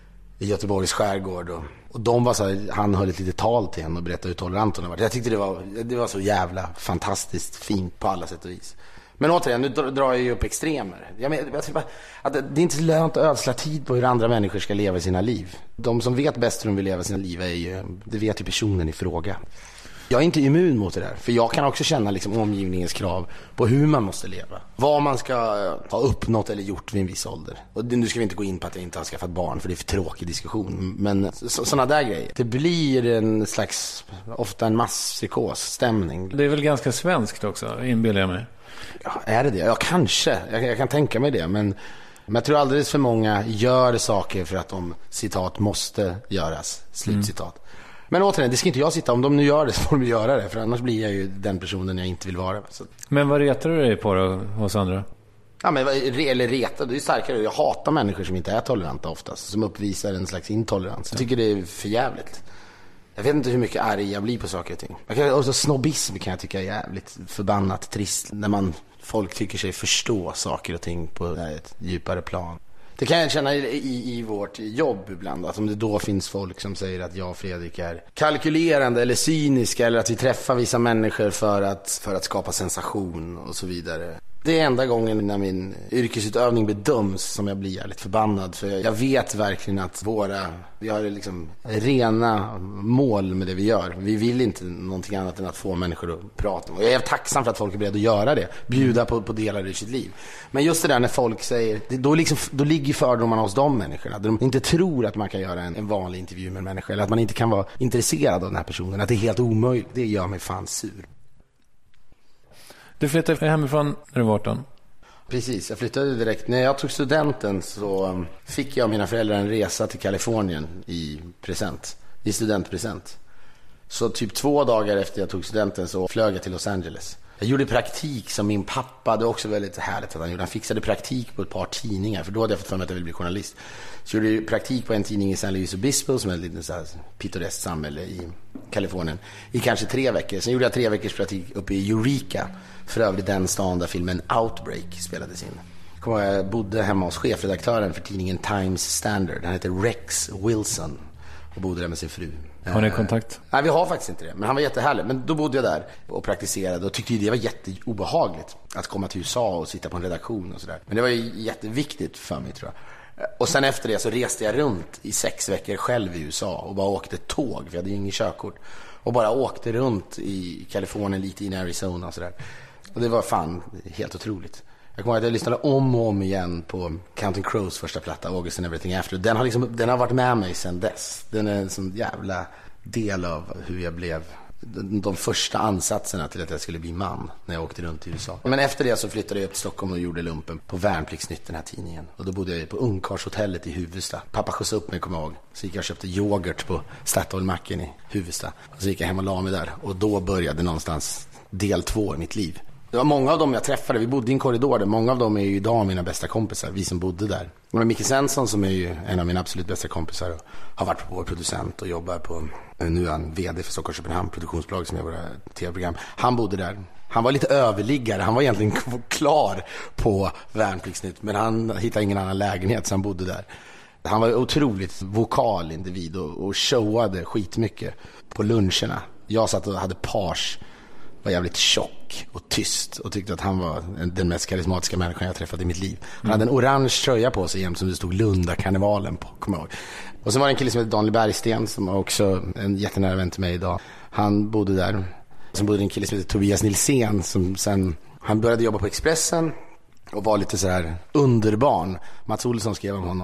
E: i Göteborgs skärgård och, och de var så här, han höll ett litet tal till henne och berättade hur tolerant hon var. Jag tyckte det var, det var så jävla fantastiskt fint på alla sätt och vis. Men återigen, nu drar jag ju upp extremer. Jag menar, jag tycker bara att det är inte lönt att ödsla tid på hur andra människor ska leva sina liv. De som vet bäst hur de vill leva sina liv är ju, det vet ju personen i fråga. Jag är inte immun mot det där, för jag kan också känna liksom omgivningens krav på hur man måste leva. Vad man ska ha uppnått eller gjort vid en viss ålder. Och nu ska vi inte gå in på att jag inte har skaffat barn, för det är för tråkig diskussion. Men sådana där grejer. Det blir en slags, ofta en masspsykosstämning.
A: Det är väl ganska svenskt också, inbillar jag mig.
E: Ja, är det det? Ja, kanske. Jag, jag kan tänka mig det, men... Men jag tror alldeles för många gör saker för att de, citat, måste göras. Slutcitat. Mm. Men återigen, det ska inte jag sitta. Om de nu gör det så får de göra det. För annars blir jag ju den personen jag inte vill vara. Så. Men vad retar du dig på då, hos andra? Ja, men eller reta, det är starkare. Jag hatar människor som inte är toleranta oftast. Som uppvisar en slags intolerans. Jag tycker det är för jävligt. Jag vet inte hur mycket arg jag blir på saker och ting. Jag kan, också snobbism kan jag tycka är jävligt förbannat trist. När man, folk tycker sig förstå saker och ting på ett djupare plan. Det kan jag känna i, i, i vårt jobb ibland. Att om det då finns folk som säger att jag och Fredrik är kalkylerande eller cyniska. Eller att vi träffar vissa människor för att, för att skapa sensation och så vidare. Det är enda gången när min yrkesutövning bedöms som jag blir lite förbannad. För jag vet verkligen att våra, vi har liksom rena mål med det vi gör. Vi vill inte någonting annat än att få människor att prata. Och jag är tacksam för att folk är beredda att göra det. Bjuda på, på delar i sitt liv. Men just det där när folk säger, då, liksom, då ligger fördomarna hos de människorna. De inte tror att man kan göra en, en vanlig intervju med en människa. Eller att man inte kan vara intresserad av den här personen. Att det är helt omöjligt. Det gör mig fan sur. Du flyttade hemifrån när du var arton? Precis, jag flyttade direkt. När jag tog studenten så fick jag och mina föräldrar en resa till Kalifornien i present, i studentpresent. Så typ två dagar efter jag tog studenten så flög jag till Los Angeles. Jag gjorde praktik som min pappa, det var också väldigt härligt att han gjorde. Han fixade praktik på ett par tidningar, för då hade jag fått för mig att jag ville bli journalist. Så jag gjorde praktik på en tidning i San Luis Obispo, som är ett litet så här pittoreskt samhälle i Kalifornien, i kanske tre veckor. Sen gjorde jag tre veckors praktik uppe i Eureka, för övrigt den stan där filmen Outbreak spelades in. Jag bodde hemma hos chefredaktören för tidningen Times Standard. Han heter Rex Wilson och bodde där med sin fru. Har ni kontakt? Nej, vi har faktiskt inte det. Men han var jättehärlig. Men då bodde jag där och praktiserade och tyckte det var jätteobehagligt att komma till U S A och sitta på en redaktion och sådär. Men det var ju jätteviktigt för mig, tror jag. Och sen efter det så reste jag runt i sex veckor själv i U S A och bara åkte tåg, för jag hade ju ingen körkort. Och bara åkte runt i Kalifornien, lite in i Arizona och sådär. Och det var fan helt otroligt. Jag kommer ihåg att jag lyssnade om och om igen på Counting Crows första platta, August and Everything After. Den har, liksom, den har varit med mig sedan dess. Den är en sån jävla del av hur jag blev. De första ansatserna till att jag skulle bli man när jag åkte runt i U S A. Men efter det så flyttade jag upp till Stockholm och gjorde lumpen på Värnpliktsnytt, den här tidningen. Och då bodde jag på Ungkarshotellet i Huvudsta. Pappa skjutsade upp mig, kommer jag ihåg. Så gick jag och köpte yoghurt på Statoilmacken i Huvudsta. Och så gick jag hem och la mig där. Och då började någonstans del två i mitt liv. Det var många av dem jag träffade. Vi bodde i en korridor där. Många av dem är ju idag mina bästa kompisar, vi som bodde där. Och Micke Svensson, som är ju en av mina absolut bästa kompisar och har varit vår producent och jobbar på, nu är han vd för Stockholm Köpenhamn produktionsbolag som är våra tv-program. Han bodde där. Han var lite överliggare. Han var egentligen klar på Värnpliktsnytt, men han hittade ingen annan lägenhet så han bodde där. Han var otroligt vokal individ och, och showade skitmycket på luncherna. Jag satt och hade page, var jävligt tjock och tyst och tyckte att han var den mest karismatiska människan jag träffat i mitt liv. Han hade en orange tröja på sig jämt som det stod Lunda-karnevalen på, kommer jag ihåg. Och så var det en kille som heter Daniel Bergsten som var också en jättenära vän till mig idag. Han bodde där. Sen bodde en kille som heter Tobias Nilsén som sen, han började jobba på Expressen och var lite så här underbarn. Mats Olsson skrev om honom.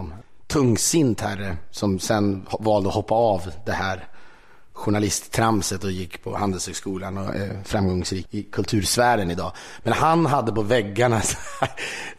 E: tungsint herre som sen valde att hoppa av det här journalisttramset och gick på Handelshögskolan och är framgångsrik i kultursfären idag. Men han hade på väggarna så här,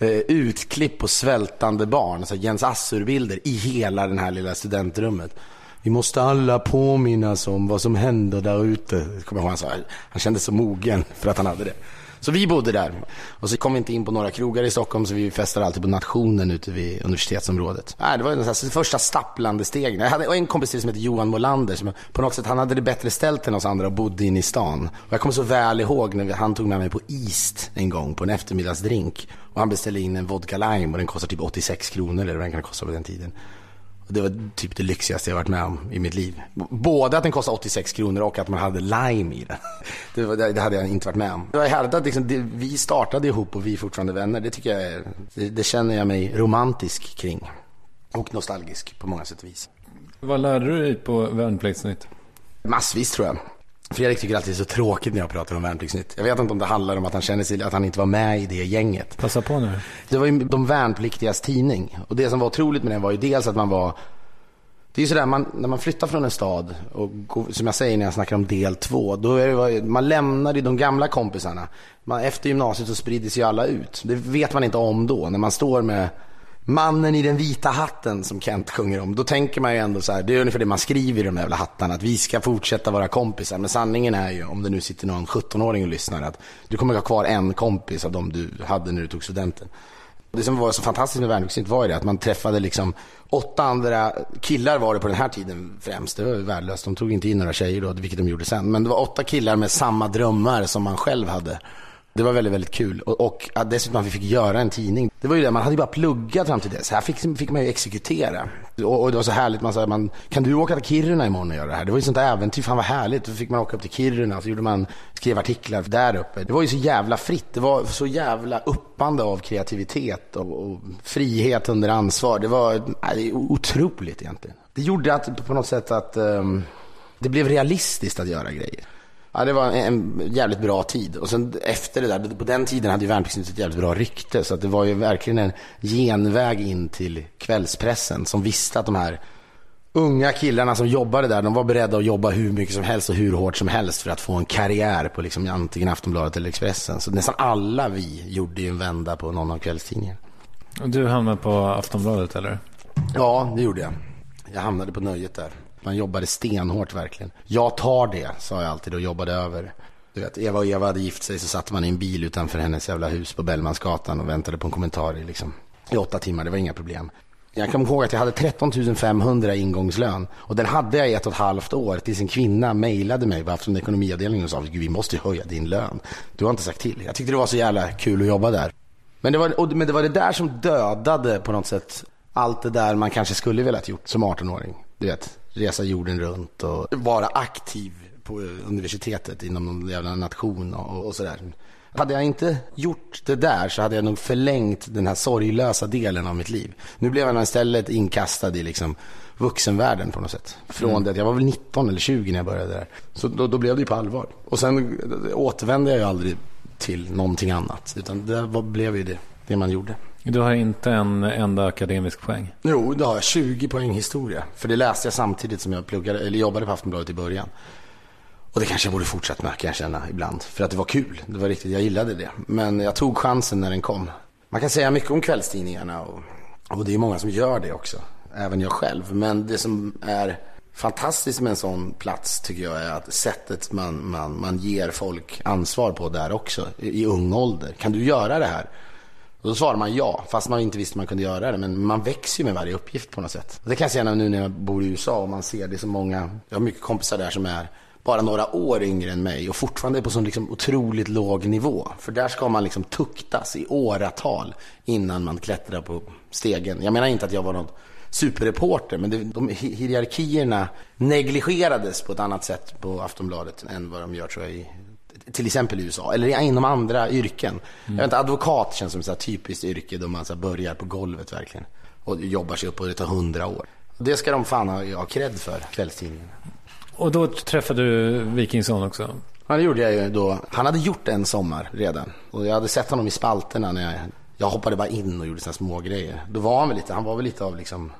E: utklipp på svältande barn, så Jens Assur-bilder i hela den här lilla studentrummet. Vi måste alla påminnas om vad som händer där ute. Kommer jag ihåg, han, sa, han kände så mogen för att han hade det. Så vi bodde där. Och så kom vi inte in på några krogar i Stockholm, så vi festade alltid på Nationen ute vid universitetsområdet. Nej, det var den här första stapplande stegen. Jag hade en kompis som heter Johan Molander som på något sätt, han hade det bättre ställt än oss andra och bodde in i stan. Och jag kommer så väl ihåg när vi, han tog med mig på East en gång på en eftermiddagsdrink. Och han beställde in en vodka lime och den kostar typ åttiosex kronor eller vad den kan kosta på den tiden. Det var typ det lyxigaste jag varit med om i mitt liv. Både att den kostade åttiosex kronor och att man hade lime i den. Det, var, det hade jag inte varit med om. Det var härligt att liksom, det, vi startade ihop och vi är fortfarande vänner. Det tycker jag är, det, det känner jag mig romantisk kring. Och nostalgisk på många sätt och vis.
A: Vad lärde du dig på Värnpliktsnytt?
E: Massvis tror jag. Fredrik tycker alltid det är så tråkigt när jag pratar om Värnpliktsnytt. Jag vet inte om det handlar om att han känner sig att han inte var med i det gänget.
A: Passa på nu.
E: Det var ju de värnpliktigas tidning. Och det som var otroligt med den var ju dels att man var... Det är ju sådär, man, när man flyttar från en stad och går, som jag säger när jag snackar om del två, då är det, man lämnar ju de gamla kompisarna. Man, efter gymnasiet så sprider sig alla ut. Det vet man inte om då. När man står med mannen i den vita hatten som Kent sjunger om, då tänker man ju ändå så här, det är ungefär det man skriver i de jävla hattarna, att vi ska fortsätta vara kompisar. Men sanningen är ju, om det nu sitter någon sjuttonåring och lyssnar, att du kommer ha kvar en kompis av dem du hade när du tog studenten. Det som var så fantastiskt med Värnpliktsnytt var ju det att man träffade liksom åtta andra killar, var det på den här tiden främst. Det var ju värdelöst, de tog inte in några tjejer då, vilket de gjorde sen. Men det var åtta killar med samma drömmar som man själv hade. Det var väldigt, väldigt kul. Och, och att dessutom vi fick göra en tidning. Det var ju det, man hade ju bara pluggat fram till det. Så här fick, fick man ju exekutera. Och, och det var så härligt, man sa, man, kan du åka till Kiruna imorgon och göra det här? Det var ju sånt äventyr, fan vad härligt. Då fick man åka upp till Kiruna, så gjorde man, skrev artiklar där uppe. Det var ju så jävla fritt, det var så jävla uppande av kreativitet och, och frihet under ansvar. Det var nej, otroligt egentligen. Det gjorde att på något sätt att um, det blev realistiskt att göra grejer. Ja, det var en, en jävligt bra tid. Och sen efter det där, på den tiden hade ju Värnpliktsnytt ett jävligt bra rykte. Så att det var ju verkligen en genväg in till kvällspressen som visste att de här unga killarna som jobbade där, de var beredda att jobba hur mycket som helst och hur hårt som helst för att få en karriär på liksom antingen Aftonbladet eller Expressen. Så nästan alla vi gjorde ju en vända på någon av kvällstidningen.
A: Och du hamnade på Aftonbladet, eller?
E: Ja, det gjorde jag. Jag hamnade på Nöjet där. Man jobbade stenhårt verkligen. Jag tar det, sa jag alltid och jobbade över. Du vet, Eva och Eva hade gift sig, så satt man i en bil utanför hennes jävla hus på Bellmansgatan och väntade på en kommentar i, liksom, i åtta timmar. Det var inga problem. Jag kan ihåg att jag hade tretton tusen femhundra ingångslön. Och den hade jag i ett och ett halvt år tills en kvinna mejlade mig på Afton ekonomiavdelningen och sa, vi måste höja din lön. Du har inte sagt till. Jag tyckte det var så jävla kul att jobba där. Men det var, men det, var det där som dödade på något sätt allt det där man kanske skulle velat gjort som arton-åring. Du vet, resa jorden runt och vara aktiv på universitetet inom någon jävla nation och, och sådär. Hade jag inte gjort det där så hade jag nog förlängt den här sorglösa delen av mitt liv. Nu blev jag istället inkastad i liksom vuxenvärlden på något sätt. Från mm. det att jag var väl nitton eller tjugo när jag började där. Så då, då blev det ju på allvar. Och sen återvände jag ju aldrig till någonting annat. Utan det var, blev ju det, det man gjorde.
A: Du har inte en enda akademisk poäng?
E: Jo, då har jag tjugo poäng historia. För det läste jag samtidigt som jag pluggade, eller jobbade på Aftonbladet i början. Och det kanske jag borde fortsätta med, kan jag känna ibland. För att det var kul, det var riktigt, jag gillade det. Men jag tog chansen när den kom. Man kan säga mycket om kvällstidningarna och, och det är många som gör det också. Även jag själv. Men det som är fantastiskt med en sån plats tycker jag är att sättet man, man, man ger folk ansvar på där också. I, i ung ålder. Kan du göra det här? Och då svarar man ja, fast man inte visste man kunde göra det. Men man växer ju med varje uppgift på något sätt. Det kan jag säga nu när jag bor i U S A och man ser det så många. Jag har mycket kompisar där som är bara några år yngre än mig och fortfarande är på sån liksom otroligt låg nivå. För där ska man liksom tuktas i åratal innan man klättrar på stegen. Jag menar inte att jag var någon superreporter, men det, de hierarkierna negligerades på ett annat sätt på Aftonbladet än vad de gör, tror jag, i till exempel i U S A eller inom andra yrken. Mm. Jag vet inte, advokat känns som ett så här typiskt yrke då man så här börjar på golvet verkligen och jobbar sig upp och det tar hundra år. Det ska de fan ha, ha cred för, kvällstidningen.
A: Och då träffade du Wikingsson också? Ja,
E: det gjorde jag ju då. Han hade gjort en sommar redan och jag hade sett honom i spalterna när jag, jag hoppade bara in och gjorde såna små grejer. Då var han väl lite, han var väl lite av liksom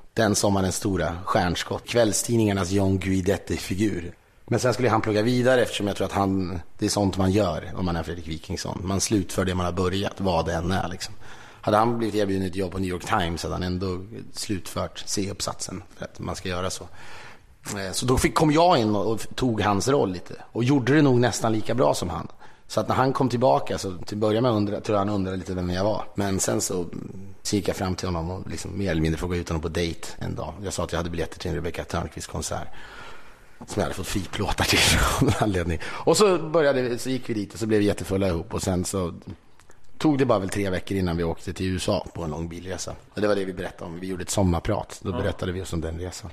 E: den sommarens stora stjärnskott. Kvällstidningarnas John Guidetti-figur. Men sen skulle han plugga vidare eftersom jag tror att han, det är sånt man gör om man är Fredrik Wikingsson. Man slutför det man har börjat, vad det än är liksom. Hade han blivit erbjuden ett jobb på New York Times hade han ändå slutfört C-uppsatsen för att man ska göra så. Så då fick, kom jag in och tog hans roll lite och gjorde det nog nästan lika bra som han. Så att när han kom tillbaka så till början med undra, tror jag han undrade lite vem jag var. Men sen så gick jag fram till honom och liksom mer eller mindre frågade ut honom på dejt en dag. Jag sa att jag hade biljetter till en Rebecca Törnqvist konsert som jag hade fått friplåtar till av någon anledning. Och så började, så gick vi dit och så blev vi jättefulla ihop och sen så tog det bara väl tre veckor innan vi åkte till U S A på en lång bilresa. Och det var det vi berättade om. Vi gjorde ett sommarprat. Då berättade vi oss om den resan.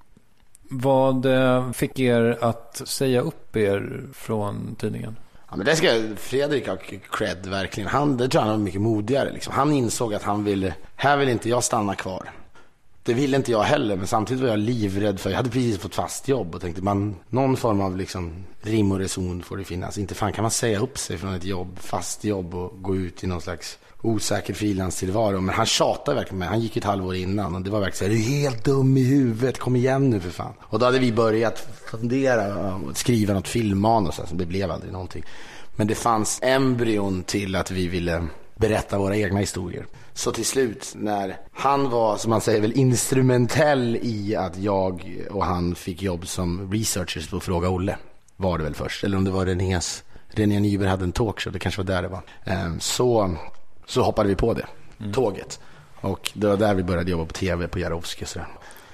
A: Vad fick er att säga upp er från tidningen?
E: Ja, men det ska Fredrik ha cred verkligen. Han, det tror jag han var mycket modigare. Liksom. Han insåg att han ville, här vill inte jag stanna kvar. Det ville inte jag heller, men samtidigt var jag livrädd för, jag hade precis fått fast jobb och tänkte man, någon form av liksom rim och reson får det finnas. Inte fan kan man säga upp sig från ett jobb, fast jobb och gå ut i någon slags osäker frilanstillvaro. Men han tjatade verkligen med, han gick ett halvår innan och det var verkligen så här, du är helt dum i huvudet, kom igen nu för fan. Och då hade vi börjat fundera och skriva något filmmanus, så det blev aldrig någonting. Men det fanns embryon till att vi ville berätta våra egna historier. Så till slut, när han var, som man säger, väl instrumentell i att jag och han fick jobb som researchers på Fråga Olle, var det väl först. Eller om det var Renés, René Nyberg hade en talkshow, det kanske var där det var. Så, så hoppade vi på det, mm. tåget. Och det var där vi började jobba på tv på Jarowski. Så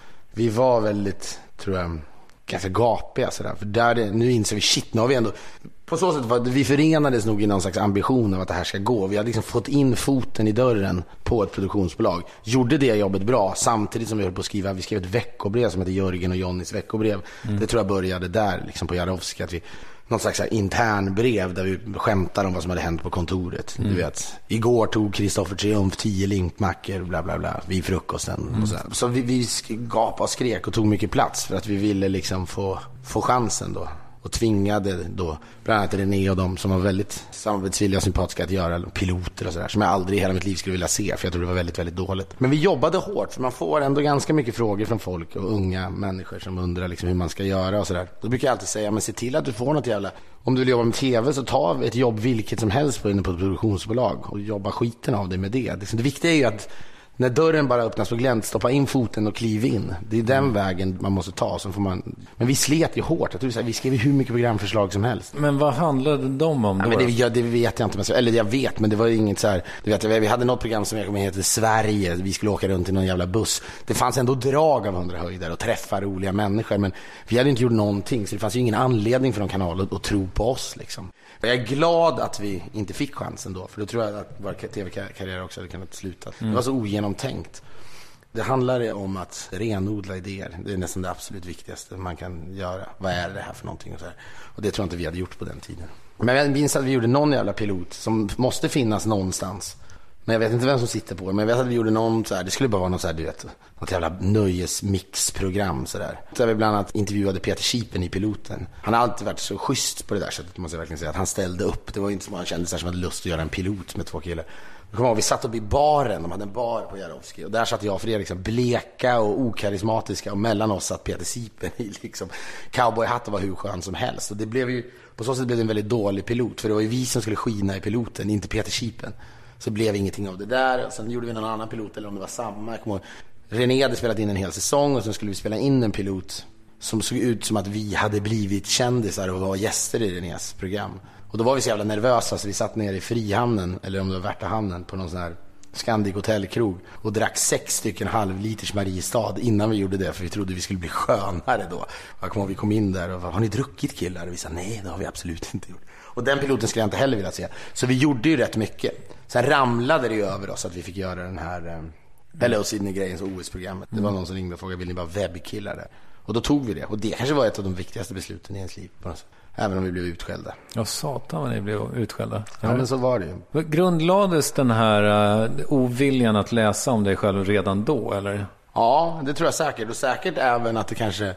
E: vi var väldigt, tror jag, ganska gapiga sådär. För där det, nu inser vi, shit, nu har vi ändå... På så sätt var det, vi förenades nog i någon slags ambition av att det här ska gå. Vi hade liksom fått in foten i dörren på ett produktionsbolag. Gjorde det jobbet bra samtidigt som vi höll på att skriva. Vi skrev ett veckobrev som heter Jörgen och Johnnys veckobrev. Mm. Det tror jag började där liksom på Jarowski. Att vi, någon slags intern brev där vi skämtar om vad som hade hänt på kontoret. Mm. Du vet, igår tog Kristoffer Triumf tio linkmackor, bla bla bla, vid frukosten. Mm. Och så så vi, vi gapade och skrek och tog mycket plats för att vi ville liksom få, få chansen då. Och tvingade då bland annat René och de som var väldigt samarbetsvilliga och sympatiska att göra piloter och sådär, som jag aldrig i hela mitt liv skulle vilja se, för jag tror det var väldigt, väldigt dåligt. Men vi jobbade hårt, för man får ändå ganska mycket frågor från folk och unga människor som undrar liksom hur man ska göra och sådär. Då brukar jag alltid säga, men se till att du får något jävla... Om du vill jobba med tv så ta ett jobb vilket som helst på, på ett produktionsbolag och jobba skiten av det med det. Det, det viktiga är ju att när dörren bara öppnas på glänt, stoppa in foten och kliva in. Det är den mm. vägen man måste ta. Så får man... Men vi slet ju hårt. Jag tror så här, vi skrev hur mycket programförslag som helst.
A: Men vad handlade de om då?
E: Ja, men det, ja, det vet jag inte. Eller jag vet, men det var inget så här... Du vet, vi hade något program som jag kommer heter Sverige. Vi skulle åka runt i någon jävla buss. Det fanns ändå drag av hundra höjder och träffa roliga människor. Men vi hade inte gjort någonting. Så det fanns ju ingen anledning för någon kanal att, att tro på oss liksom. Och jag är glad att vi inte fick chansen då. För då tror jag att vår tv-karriär också hade kunnat sluta. Mm. Det var så ogenomtänkt. Det handlar om att renodla idéer. Det är nästan det absolut viktigaste man kan göra. Vad är det här för någonting? Och, så här. Och det tror jag inte vi hade gjort på den tiden. Men jag minns att vi gjorde någon jävla pilot som måste finnas någonstans. Men jag vet inte vem som sitter på det. Men jag vet att vi gjorde någon så här, det skulle bara vara något så här, du vet, något jävla nöjesmixprogram så där. Så vi bland annat intervjuade Peter Kipen i piloten. Han har alltid varit så schysst på det där sättet, måste jag verkligen säga, att han ställde upp. Det var inte som han kände sig som hade lust att göra en pilot med två killar. Jag kommer ihåg, vi satt upp i baren, de hade en bar på Jarowski, och där satt jag och Fredrik liksom bleka och okarismatiska, och mellan oss satt Peter Sipen i liksom cowboyhatt och var hur skön som helst. Och det blev ju, på så sätt blev det en väldigt dålig pilot, för det var ju vi som skulle skina i piloten, inte Peter Sipen. Så blev ingenting av det där. Och sen gjorde vi någon annan pilot, eller om det var samma. Jag kommer ihåg, René hade spelat in en hel säsong, och sen skulle vi spela in en pilot som såg ut som att vi hade blivit kändisar och var gäster i Renés program. Och då var vi så jävla nervösa, så vi satt ner i Frihamnen, eller om det var Värtahamnen, på någon sån här Scandic hotellkrog och drack sex stycken halvliters Mariestad innan vi gjorde det, för vi trodde vi skulle bli skönare då. Och jag kommer ihåg, vi kom in där och var, har ni druckit killar? Och vi sa, nej, det har vi absolut inte gjort. Och den piloten skulle jag inte heller vilja se. Så vi gjorde ju rätt mycket. Sen ramlade det ju över oss att vi fick göra den här mm. Hello Sydney-grejens O S-programmet. Det var någon som ringde och frågade, vill ni bara webbkillar där? Och då tog vi det. Och det kanske var ett av de viktigaste besluten i ens liv. Även om vi blev utskällda.
A: Ja, satan vad ni blev utskällda.
E: Ja, men så var det ju.
A: Grundlades den här uh, oviljan att läsa om dig själv redan då, eller?
E: Ja, det tror jag säkert. Och säkert även att det kanske,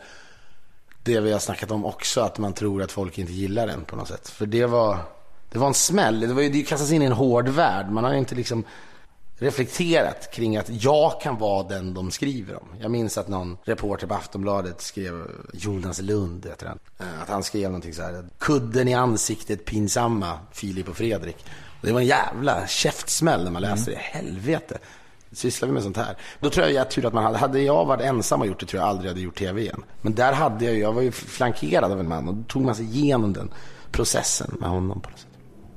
E: det vi har snackat om också, att man tror att folk inte gillar den på något sätt. För det var, det var en smäll. Det var ju, det kastas in i en hård värld. Man har inte liksom reflekterat kring att jag kan vara den de skriver om. Jag minns att någon reporter på Aftonbladet skrev, Jonas Lund heter han, att han skrev någonting så här: kudden i ansiktet pinsamma Filip och Fredrik. Och det var en jävla käftsmäll när man läste mm. det. Helvete. Sysslar vi med sånt här. Då tror jag jag tur att man hade, hade jag varit ensam och gjort det, tror jag aldrig hade gjort tv igen. Men där hade jag, jag var ju flankerad av en man och då tog man sig igenom den processen med honom på något sätt.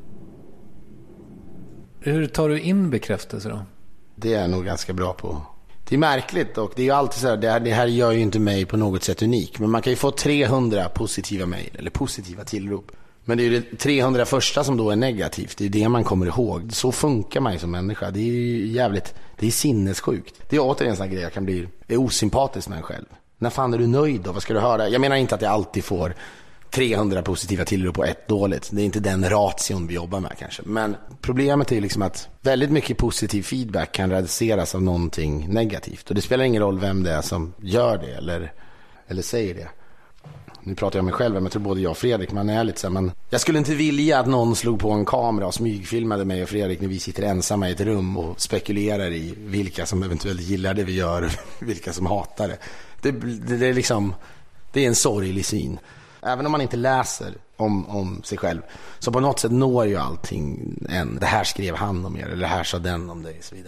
A: Hur tar du in bekräftelse då?
E: Det är jag nog ganska bra på. Det är märkligt och det är ju alltid så här, det här, det här gör ju inte mig på något sätt unik. Men man kan ju få trehundra positiva mejl eller positiva tillrop. Men det är ju det trehundra första som då är negativt. Det är det man kommer ihåg. Så funkar man ju som människa. Det är ju jävligt, det är sinnessjukt. Det är återigen en sån här grej jag kan bli är osympatisk med en själv. När fan är du nöjd då? Vad ska du höra? Jag menar inte att jag alltid får trehundra positiva tillrop på ett dåligt. Det är inte den ration vi jobbar med kanske. Men problemet är liksom att väldigt mycket positiv feedback kan reduceras av någonting negativt. Och det spelar ingen roll vem det är som gör det eller, eller säger det. Nu pratar jag om mig själv, men jag tror både jag och Fredrik, man är lite så här, man, jag skulle inte vilja att någon slog på en kamera och smygfilmade mig och Fredrik när vi sitter ensamma i ett rum och spekulerar i vilka som eventuellt gillar det vi gör och vilka som hatar det. Det, det, det är liksom, det är en sorglig syn. Även om man inte läser om, om sig själv, så på något sätt når ju allting en, det här skrev han om er, eller det här sa den om dig och så vidare.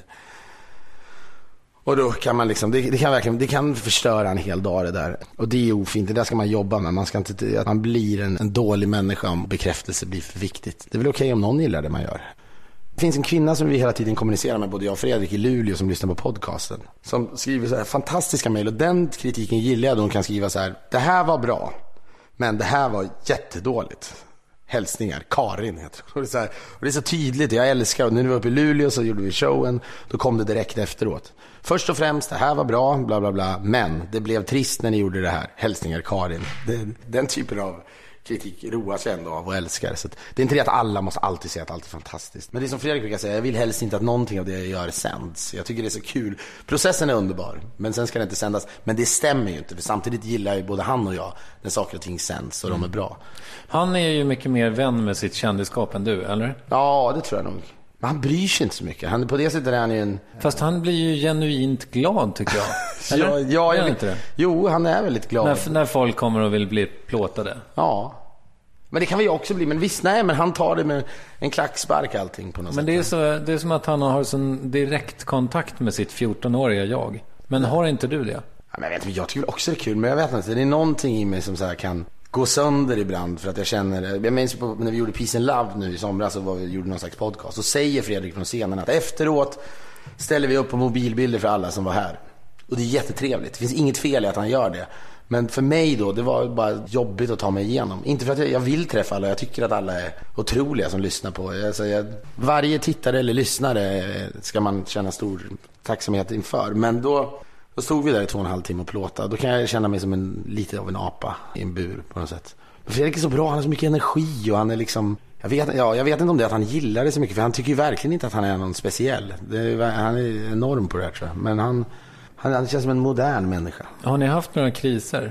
E: Och då kan man liksom, det, det kan verkligen, det kan förstöra en hel dag det där. Och det är ofint, det där ska man jobba med. Man ska inte, att man blir en, en dålig människa om bekräftelse blir för viktigt. Det är väl okej om någon gillar det man gör. Det finns en kvinna som vi hela tiden kommunicerar med, både jag och Fredrik i Luleå som lyssnar på podcasten, som skriver så här fantastiska mejl, och den kritiken gillar jag. De kan skriva så här: det här var bra, men det här var jättedåligt. Hälsningar, Karin heter det. Och det är så här, och det är så tydligt, jag älskar. Och när vi var uppe i Luleå så gjorde vi showen, då kom det direkt efteråt. Först och främst, det här var bra, bla bla bla, men det blev trist när ni gjorde det här. Hälsningar, Karin. Det, den typen av kritik roas jag ändå av och älskar. Så det är inte det att alla måste alltid säga att allt är fantastiskt. Men det är som Fredrik brukar säga, jag vill helst inte att någonting av det jag gör sänds. Jag tycker det är så kul. Processen är underbar, men sen ska det inte sändas. Men det stämmer ju inte, för samtidigt gillar ju både han och jag när saker och ting sänds och mm. de är bra.
A: Han är ju mycket mer vän med sitt kändisskap än du, eller?
E: Ja, det tror jag nog. Men han bryr sig inte så mycket. Han, på det sättet är han ju en...
A: Fast han blir ju genuint glad, tycker jag. Eller?
E: ja, ja, jag vet
A: inte det.
E: Jo, han är väldigt glad.
A: När, när folk kommer och vill bli plåtade.
E: Ja. Men det kan vi ju också bli. Men visst, nej, men han tar det med en klackspark allting på något
A: men sätt. Men det är, så, det är som att han har sån direkt kontakt med sitt fjortonåriga jag. Men har inte du det?
E: Ja, men jag, vet, jag tycker också det är kul. Men jag vet inte, det är någonting i mig som så här kan gå sönder ibland, för att jag känner, jag minns på, när vi gjorde Peace and Love nu i somras, så var vi gjorde någon slags podcast, så säger Fredrik från scenen att efteråt ställer vi upp på mobilbilder för alla som var här, och det är jättetrevligt. Det finns inget fel i att han gör det, men för mig då, det var bara jobbigt att ta mig igenom. Inte för att jag, jag vill träffa alla, jag tycker att alla är otroliga som lyssnar på. Alltså, jag, varje tittare eller lyssnare ska man känna stor tacksamhet inför, men då Då stod vi där i två och en halv timme och plåta. Då kan jag känna mig som en, lite av en apa i en bur på något sätt. Men Fredrik är så bra, han har så mycket energi och han är liksom... Jag vet, ja, jag vet inte om det är att han gillar det så mycket, för han tycker ju verkligen inte att han är någon speciell. Det är, han är enorm på det här, tror jag. Men han, han, han känns som en modern människa.
A: Har ni haft några kriser?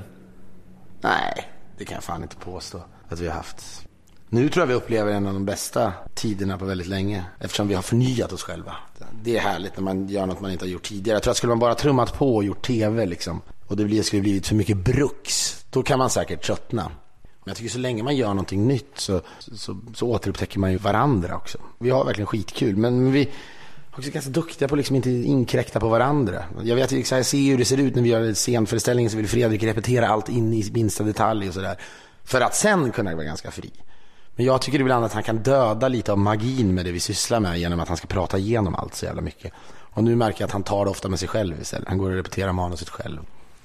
E: Nej, det kan jag fan inte påstå att vi har haft. Nu tror jag vi upplever en av de bästa tiderna på väldigt länge, eftersom vi har förnyat oss själva. Det är härligt när man gör något man inte har gjort tidigare. Jag tror att skulle man bara trummat på och gjort tv liksom, och det blir, skulle blivit för mycket bruks, då kan man säkert tröttna. Men jag tycker så länge man gör någonting nytt så, så, så återupptäcker man ju varandra också. Vi har verkligen skitkul, men vi är också ganska duktiga på liksom inte inkräkta på varandra. Jag vet, jag ser hur det ser ut när vi gör en scenföreställning, så vill Fredrik repetera allt in i minsta detalj och sådär, för att sen kunna vara ganska fri. Men jag tycker ibland att han kan döda lite av magin med det vi sysslar med, genom att han ska prata igenom allt så jävla mycket. Och nu märker jag att han tar det ofta med sig själv istället. Han går och repeterar manuset själv.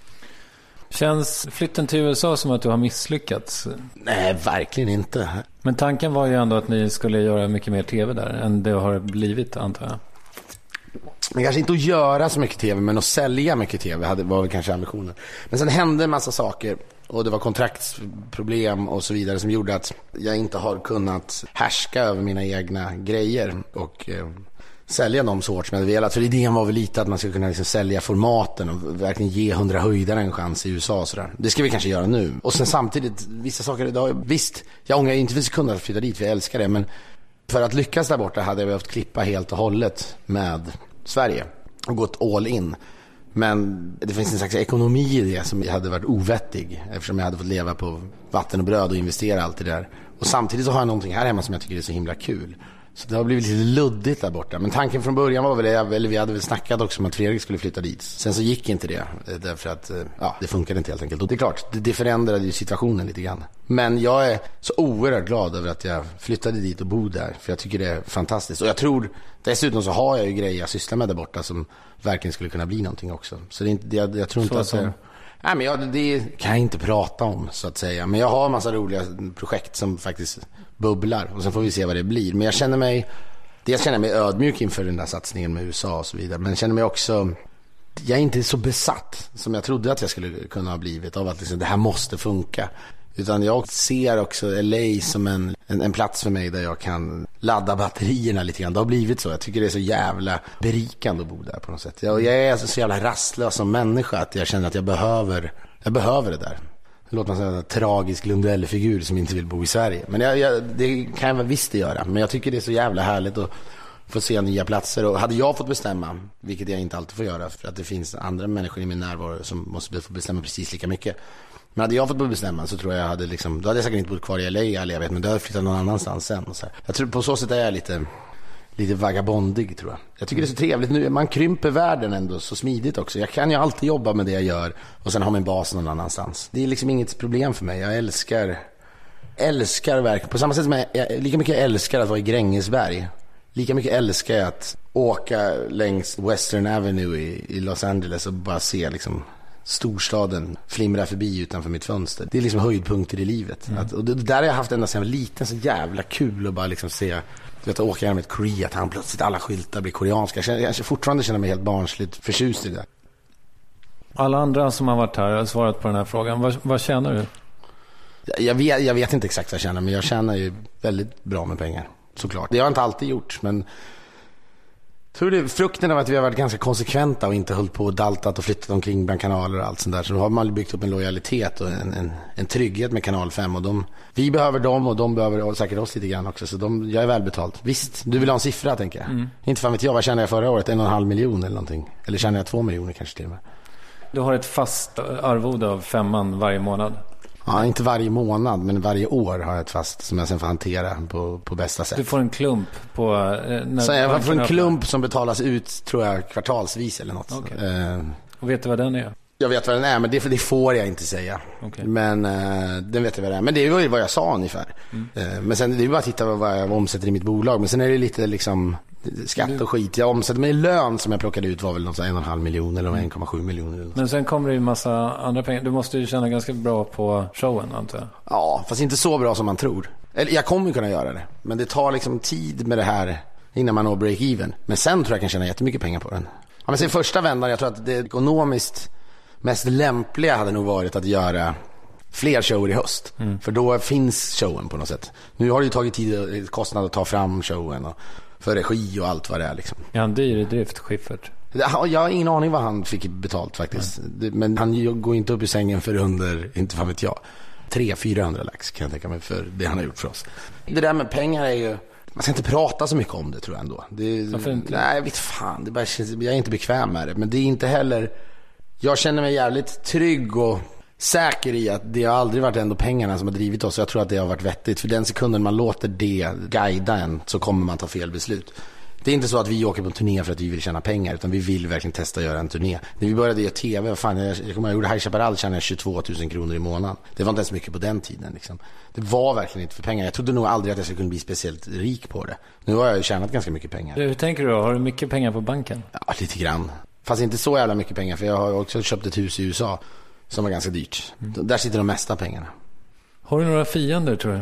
A: Känns flytten till U S A som att du har misslyckats?
E: Nej, verkligen inte.
A: Men tanken var ju ändå att ni skulle göra mycket mer tv där än det har blivit, antar jag.
E: Men kanske inte att göra så mycket tv, men att sälja mycket tv hade, var väl kanske ambitionen. Men sen hände en massa saker, och det var kontraktsproblem och så vidare, som gjorde att jag inte har kunnat härska över mina egna grejer och eh, sälja dem så hårt som jag hade velat. För idén var väl lite att man skulle kunna liksom sälja formaten och verkligen ge hundra höjdare en chans i U S A och sådär. Det ska vi kanske göra nu. Och sen samtidigt, vissa saker idag, visst, jag ångrar inte för sekund att flytta dit, för jag älskar det, men för att lyckas där borta hade jag behövt klippa helt och hållet med Sverige och gått all in. Men det finns en slags ekonomi i det som hade varit ovettig, eftersom jag hade fått leva på vatten och bröd och investera allt det där. Och samtidigt så har jag någonting här hemma som jag tycker är så himla kul. Så det har blivit lite luddigt där borta. Men tanken från början var väl, eller vi hade väl snackat också om att Fredrik skulle flytta dit. Sen så gick inte det, därför att ja, det funkade inte helt enkelt. Och det är klart, det, det förändrade ju situationen lite grann. Men jag är så oerhört glad över att jag flyttade dit och bodde där. För jag tycker det är fantastiskt. Och jag tror, dessutom så har jag ju grejer jag sysslar med där borta som verkligen skulle kunna bli någonting också. Så det är inte, jag, jag tror inte så att det... Nej, men jag, det kan jag inte prata om, så att säga. Men jag har en massa roliga projekt som faktiskt bubblar. Och sen får vi se vad det blir. Men jag känner mig... Jag känner mig ödmjuk inför den där satsningen med U S A och så vidare. Men jag känner mig också... Jag är inte så besatt som jag trodde att jag skulle kunna ha blivit av att liksom, det här måste funka. Utan jag ser också L A som en, en, en plats för mig där jag kan ladda batterierna lite grann. Det har blivit så. Jag tycker det är så jävla berikande att bo där på något sätt. Jag, jag är så jävla rastlös som människa att jag känner att jag behöver, jag behöver det där. Det låter som en tragisk Lundell-figur som inte vill bo i Sverige. Men jag, jag, det kan jag väl visst göra. Men jag tycker det är så jävla härligt att få se nya platser. Och hade jag fått bestämma, vilket jag inte alltid får göra, för att det finns andra människor i min närvaro som måste få bestämma precis lika mycket. Men hade jag fått bestämma så tror jag hade liksom, då hade jag säkert inte bott kvar i L A, eller jag vet, men då hade jag flyttat någon annanstans sen. Och så här. Jag tror på så sätt är jag lite, lite vagabondig, tror jag. Jag tycker det är så trevligt nu. Man krymper världen ändå så smidigt också. Jag kan ju alltid jobba med det jag gör och sen ha min bas någon annanstans. Det är liksom inget problem för mig. Jag älskar, älskar verk. På samma sätt som jag, jag lika mycket jag älskar att vara i Grängesberg, lika mycket älskar jag att åka längs Western Avenue i, i Los Angeles och bara se liksom storstaden flimrar förbi utanför mitt fönster. Det är liksom höjdpunkter i livet. Mm. Att, och det, där har jag haft ända sedan liten så jävla kul att bara liksom se, vet, åka genom ett Korea, att han plötsligt alla skyltar blir koreanska. Jag, känner, jag fortfarande känner mig helt barnsligt förtjust i det.
A: Alla andra som har varit här har svarat på den här frågan. Vad, vad tjänar du?
E: Jag, jag, vet, jag vet inte exakt vad jag tjänar, men jag tjänar ju väldigt bra med pengar. Såklart. Det har jag inte alltid gjort, men tror det är frukten av att vi har varit ganska konsekventa och inte hållit på och daltat och flyttat omkring bland kanaler och allt sånt där. Så då har man byggt upp en lojalitet och en, en, en trygghet med kanal fem. Och de, vi behöver dem och de behöver säkert oss lite grann också. Så de, jag är välbetalt. Visst, du vill ha en siffra, tänker jag. Mm. Inte fan vet jag, vad tjänade jag förra året? En och en halv miljon eller någonting. Eller tjänade jag två miljoner kanske till och med.
A: Du har ett fast arvode av femman varje månad.
E: Ja, inte varje månad, men varje år har jag ett fast som jag sen får hantera på, på bästa sätt.
A: Du får en klump på... Eh, när
E: så jag får en klump som betalas ut, tror jag, kvartalsvis eller något.
A: Okay.
E: Eh,
A: och vet du vad den är?
E: Jag vet vad den är, men det, det får jag inte säga. Okay. Men eh, den vet jag vad det är. Men det var ju vad jag sa ungefär. Mm. Eh, men sen det är bara att titta vad jag omsätter i mitt bolag. Men sen är det lite liksom skatt och skit. Jag omsätter mig i lön som jag plockade ut var väl något så en och en halv miljon eller en komma sju miljoner. Eller något.
A: Men sen kommer det ju massa andra pengar. Du måste ju känna ganska bra på showen, antar jag.
E: Ja, fast inte så bra som man tror. Eller jag kommer ju kunna göra det. Men det tar liksom tid med det här innan man når break-even. Men sen tror jag kan tjäna jättemycket pengar på den. Ja, men sen första vändan, jag tror att det ekonomiskt mest lämpliga hade nog varit att göra fler shower i höst. Mm. För då finns showen på något sätt. Nu har det ju tagit tid och kostnad att ta fram showen och för regi och allt vad det är liksom.
A: Ja, han dyr i drift, Schiffert.
E: Jag har ingen aning vad han fick betalt faktiskt. Nej. Men han går inte upp i sängen för under, inte fan vet jag, tre fyrahundra lax kan jag tänka mig för det han har gjort för oss. Det där med pengar är ju, man ska inte prata så mycket om det, tror jag ändå. Det,
A: Varför inte?
E: Nej, jag vet fan, det bara, jag är inte bekväm med det. Men det är inte heller, jag känner mig jävligt trygg och säker i att det har aldrig varit ändå pengarna som har drivit oss. Jag tror att det har varit vettigt. För den sekunden man låter det guida en så kommer man ta fel beslut. Det är inte så att vi åker på en turné för att vi vill tjäna pengar, utan vi vill verkligen testa att göra en turné. När vi började göra tv, vad fan, jag, jag kommer ihåg, jag gjorde High Chaparral, tjänade jag tjugotvå tusen kronor i månaden. Det var inte ens mycket på den tiden liksom. Det var verkligen inte för pengar. Jag trodde nog aldrig att jag skulle kunna bli speciellt rik på det. Nu har jag ju tjänat ganska mycket pengar.
A: Hur tänker du då? Har du mycket pengar på banken?
E: Ja, lite grann. Fast inte så jävla mycket pengar, för jag har också köpt ett hus i U S A som var ganska dyrt. Mm. Där sitter de mesta pengarna.
A: Har du några fiender, tror du?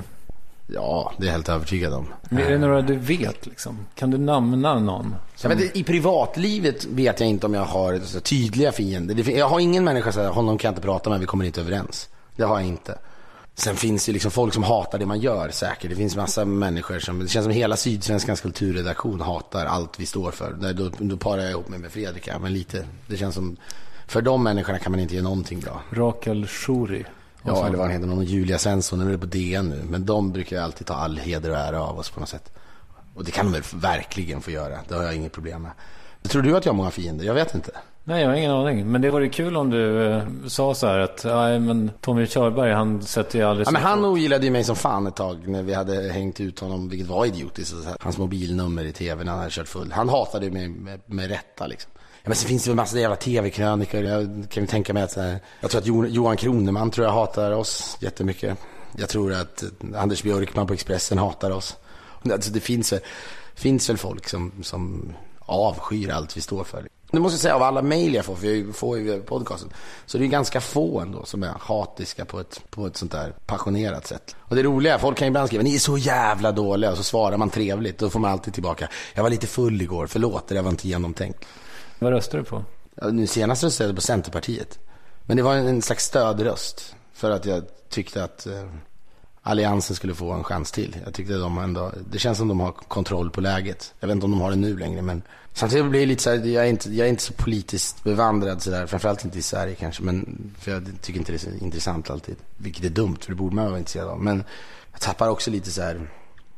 E: Ja, det är jag helt övertygad om.
A: Men är det några du vet liksom? Kan du namna någon?
E: Som... Jag vet, i privatlivet vet jag inte om jag har så tydliga fiender. Jag har ingen människa som säger, honom kan jag inte prata med, vi kommer inte överens. Det har jag inte. Sen finns det liksom folk som hatar det man gör säkert. Det finns massa människor som, det känns som hela Sydsvenskans kulturredaktion hatar allt vi står för. Då, då parar jag ihop mig med Fredrika, men lite, det känns som, för de människorna kan man inte göra någonting bra.
A: Rakel Shuri.
E: Ja, eller vad han heter, någon Julia Svensson, nu är det på D N nu. Men de brukar ju alltid ta all heder och ära av oss på något sätt. Och det kan de väl verkligen få göra, det har jag inget problem med. Tror du att jag har många fiender? Jag vet inte.
A: Nej, jag har ingen aning. Men det vore kul om du eh, sa så här att ja, men Tommy Körberg, han sätter ju aldrig...
E: Ja, men han ogillade ju mig som fan ett tag när vi hade hängt ut honom, vilket var idiotiskt. Hans mobilnummer i tv när han hade kört full. Han hatade mig med, med rätta liksom. Ja, men så finns det en massa jävla tv-krönikor. Jag kan ju tänka mig att så här, jag tror att Johan Kroneman tror jag hatar oss jättemycket. Jag tror att Anders Björkman på Expressen hatar oss. Alltså det finns väl, finns väl folk som, som avskyr allt vi står för. Nu måste jag säga, av alla mejl jag får, för jag får ju podcasten, så det är ganska få ändå som är hatiska på ett, på ett sånt där passionerat sätt. Och det roliga, folk kan ibland skriva, ni är så jävla dåliga, och så svarar man trevligt, då får man alltid tillbaka, jag var lite full igår, förlåt, det var inte genomtänkt.
A: Vad röstar du på?
E: Ja, nu senast röstade jag på Centerpartiet. Men det var en slags stödröst, för att jag tyckte att eh, Alliansen skulle få en chans till. Jag tyckte de ändå, det känns som de har kontroll på läget. Jag vet inte om de har det nu längre, men samtidigt blir det lite så här, jag är inte, jag är inte så politiskt bevandrad så där, framförallt inte i Sverige kanske, men för jag tycker inte det är så intressant alltid, vilket är dumt, för det borde man vara intresserad av. Men jag tappar också lite så här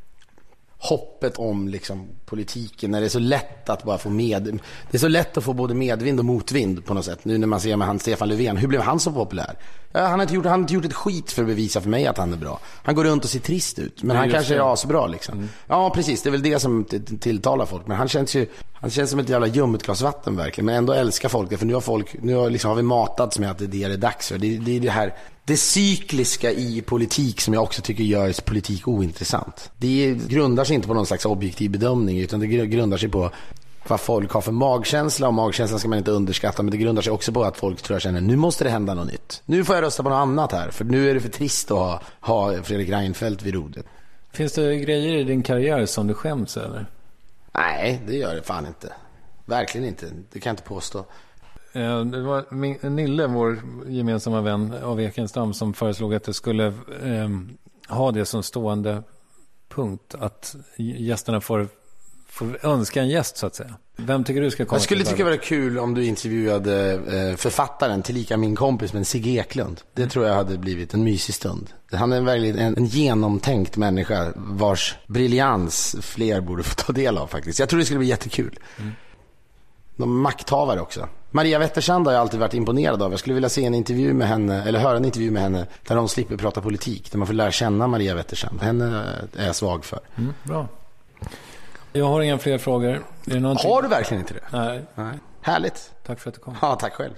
E: hoppet om liksom politiken, när det är så lätt att bara få med, det är så lätt att få både medvind och motvind på något sätt. Nu när man ser med han Stefan Löfven, hur blev han så populär? Ja, han har inte gjort, han har inte gjort ett skit för att bevisa för mig att han är bra. Han går runt och ser trist ut, men han kanske är asbra liksom. Mm. Ja, precis, det är väl det som tilltalar folk, men han känns ju, han känns som ett jävla ljummet glas vatten verkligen, men ändå älskar folk det, för nu har folk, nu har, liksom, har vi matats med att det är det, det är dags för. Det, det är det här, det cykliska i politik som jag också tycker gör politik ointressant. Det grundar sig inte på någon slags objektiv bedömning, utan det grundar sig på vad folk har för magkänsla, och magkänslan ska man inte underskatta, men det grundar sig också på att folk tror jag känner, nu måste det hända något nytt. Nu får jag rösta på något annat här, för nu är det för trist att ha, ha Fredrik Reinfeldt vid rodret.
A: Finns det grejer i din karriär som du skäms över?
E: Nej, det gör det fan inte. Verkligen inte, det kan jag inte påstå.
A: Det var min, Nille, vår gemensamma vän av Ekenstam, som föreslog att det skulle eh, ha det som stående punkt, att gästerna får, får önska en gäst så att säga. Vem tycker du ska komma?
E: Jag skulle tycka det var kul om du intervjuade eh, författaren tillika min kompis, men Sigge Eklund. Det tror jag hade blivit en mysig stund. Han är en verkligen en, en genomtänkt människa vars briljans fler borde få ta del av faktiskt. Jag tror det skulle bli jättekul. Mm. De makthavare också. Maria Wetterstrand har jag alltid varit imponerad av. Jag skulle vilja se en intervju med henne, eller höra en intervju med henne där de slipper prata politik, där man får lära känna Maria Wetterstrand. Henne är jag svag för.
A: Mm, bra. Jag har inga fler frågor. Är det någonting?
E: Har du verkligen inte det?
A: Nej.
E: Nej. Härligt.
A: Tack för att du kom.
E: Ja, tack själv.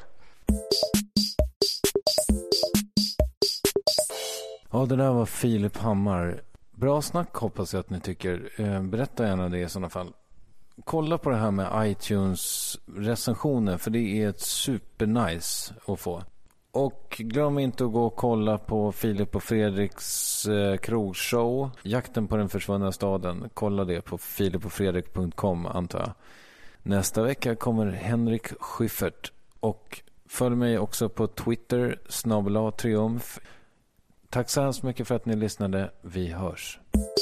A: Ja, det där var Filip Hammar. Bra snack, hoppas jag att ni tycker. Berätta gärna det i sådana fall. Kolla på det här med iTunes-recensioner, för det är ett supernice att få. Och glöm inte att gå och kolla på Filip och Fredriks eh, krogshow, Jakten på den försvunna staden. Kolla det på filip och fredrik punkt com, antar jag. Nästa vecka kommer Henrik Schyffert. Och följ mig också på Twitter, snabel-a triumf. Tack så hemskt mycket för att ni lyssnade. Vi hörs.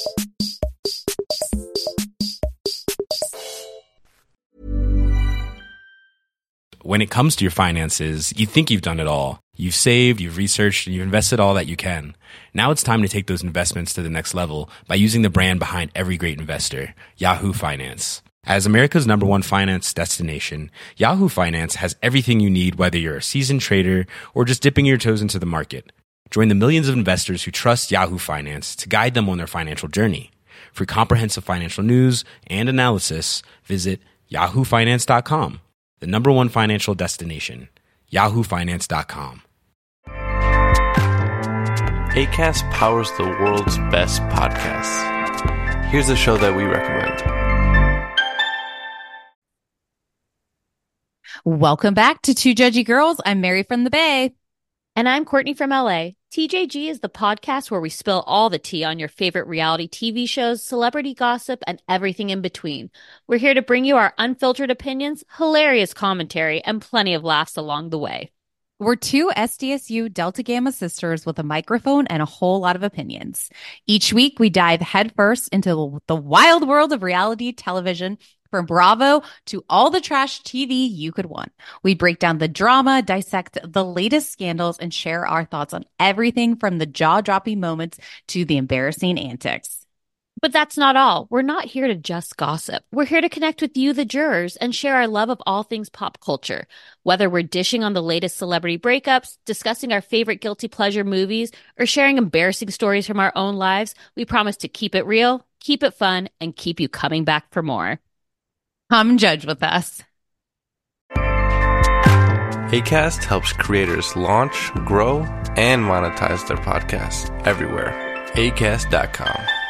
G: When it comes to your finances, you think you've done it all. You've saved, you've researched, and you've invested all that you can. Now it's time to take those investments to the next level by using the brand behind every great investor, Yahoo Finance. As America's number one finance destination, Yahoo Finance has everything you need, whether you're a seasoned trader or just dipping your toes into the market. Join the millions of investors who trust Yahoo Finance to guide them on their financial journey. For comprehensive financial news and analysis, visit yahoo finance dot com. The number one financial destination, yahoo finance dot com.
H: Acast powers the world's best podcasts. Here's a show that we recommend.
I: Welcome back to Two Judgy Girls. I'm Mary from the Bay.
J: And I'm Courtney from L A. T J G is the podcast where we spill all the tea on your favorite reality T V shows, celebrity gossip, and everything in between. We're here to bring you our unfiltered opinions, hilarious commentary, and plenty of laughs along the way.
I: We're two S D S U Delta Gamma sisters with a microphone and a whole lot of opinions. Each week, we dive headfirst into the wild world of reality television, from Bravo to all the trash T V you could want. We break down the drama, dissect the latest scandals, and share our thoughts on everything from the jaw-dropping moments to the embarrassing antics.
J: But that's not all. We're not here to just gossip. We're here to connect with you, the jurors, and share our love of all things pop culture. Whether we're dishing on the latest celebrity breakups, discussing our favorite guilty pleasure movies, or sharing embarrassing stories from our own lives, we promise to keep it real, keep it fun, and keep you coming back for more.
I: Come judge with us.
H: Acast helps creators launch, grow, and monetize their podcasts everywhere. acast dot com.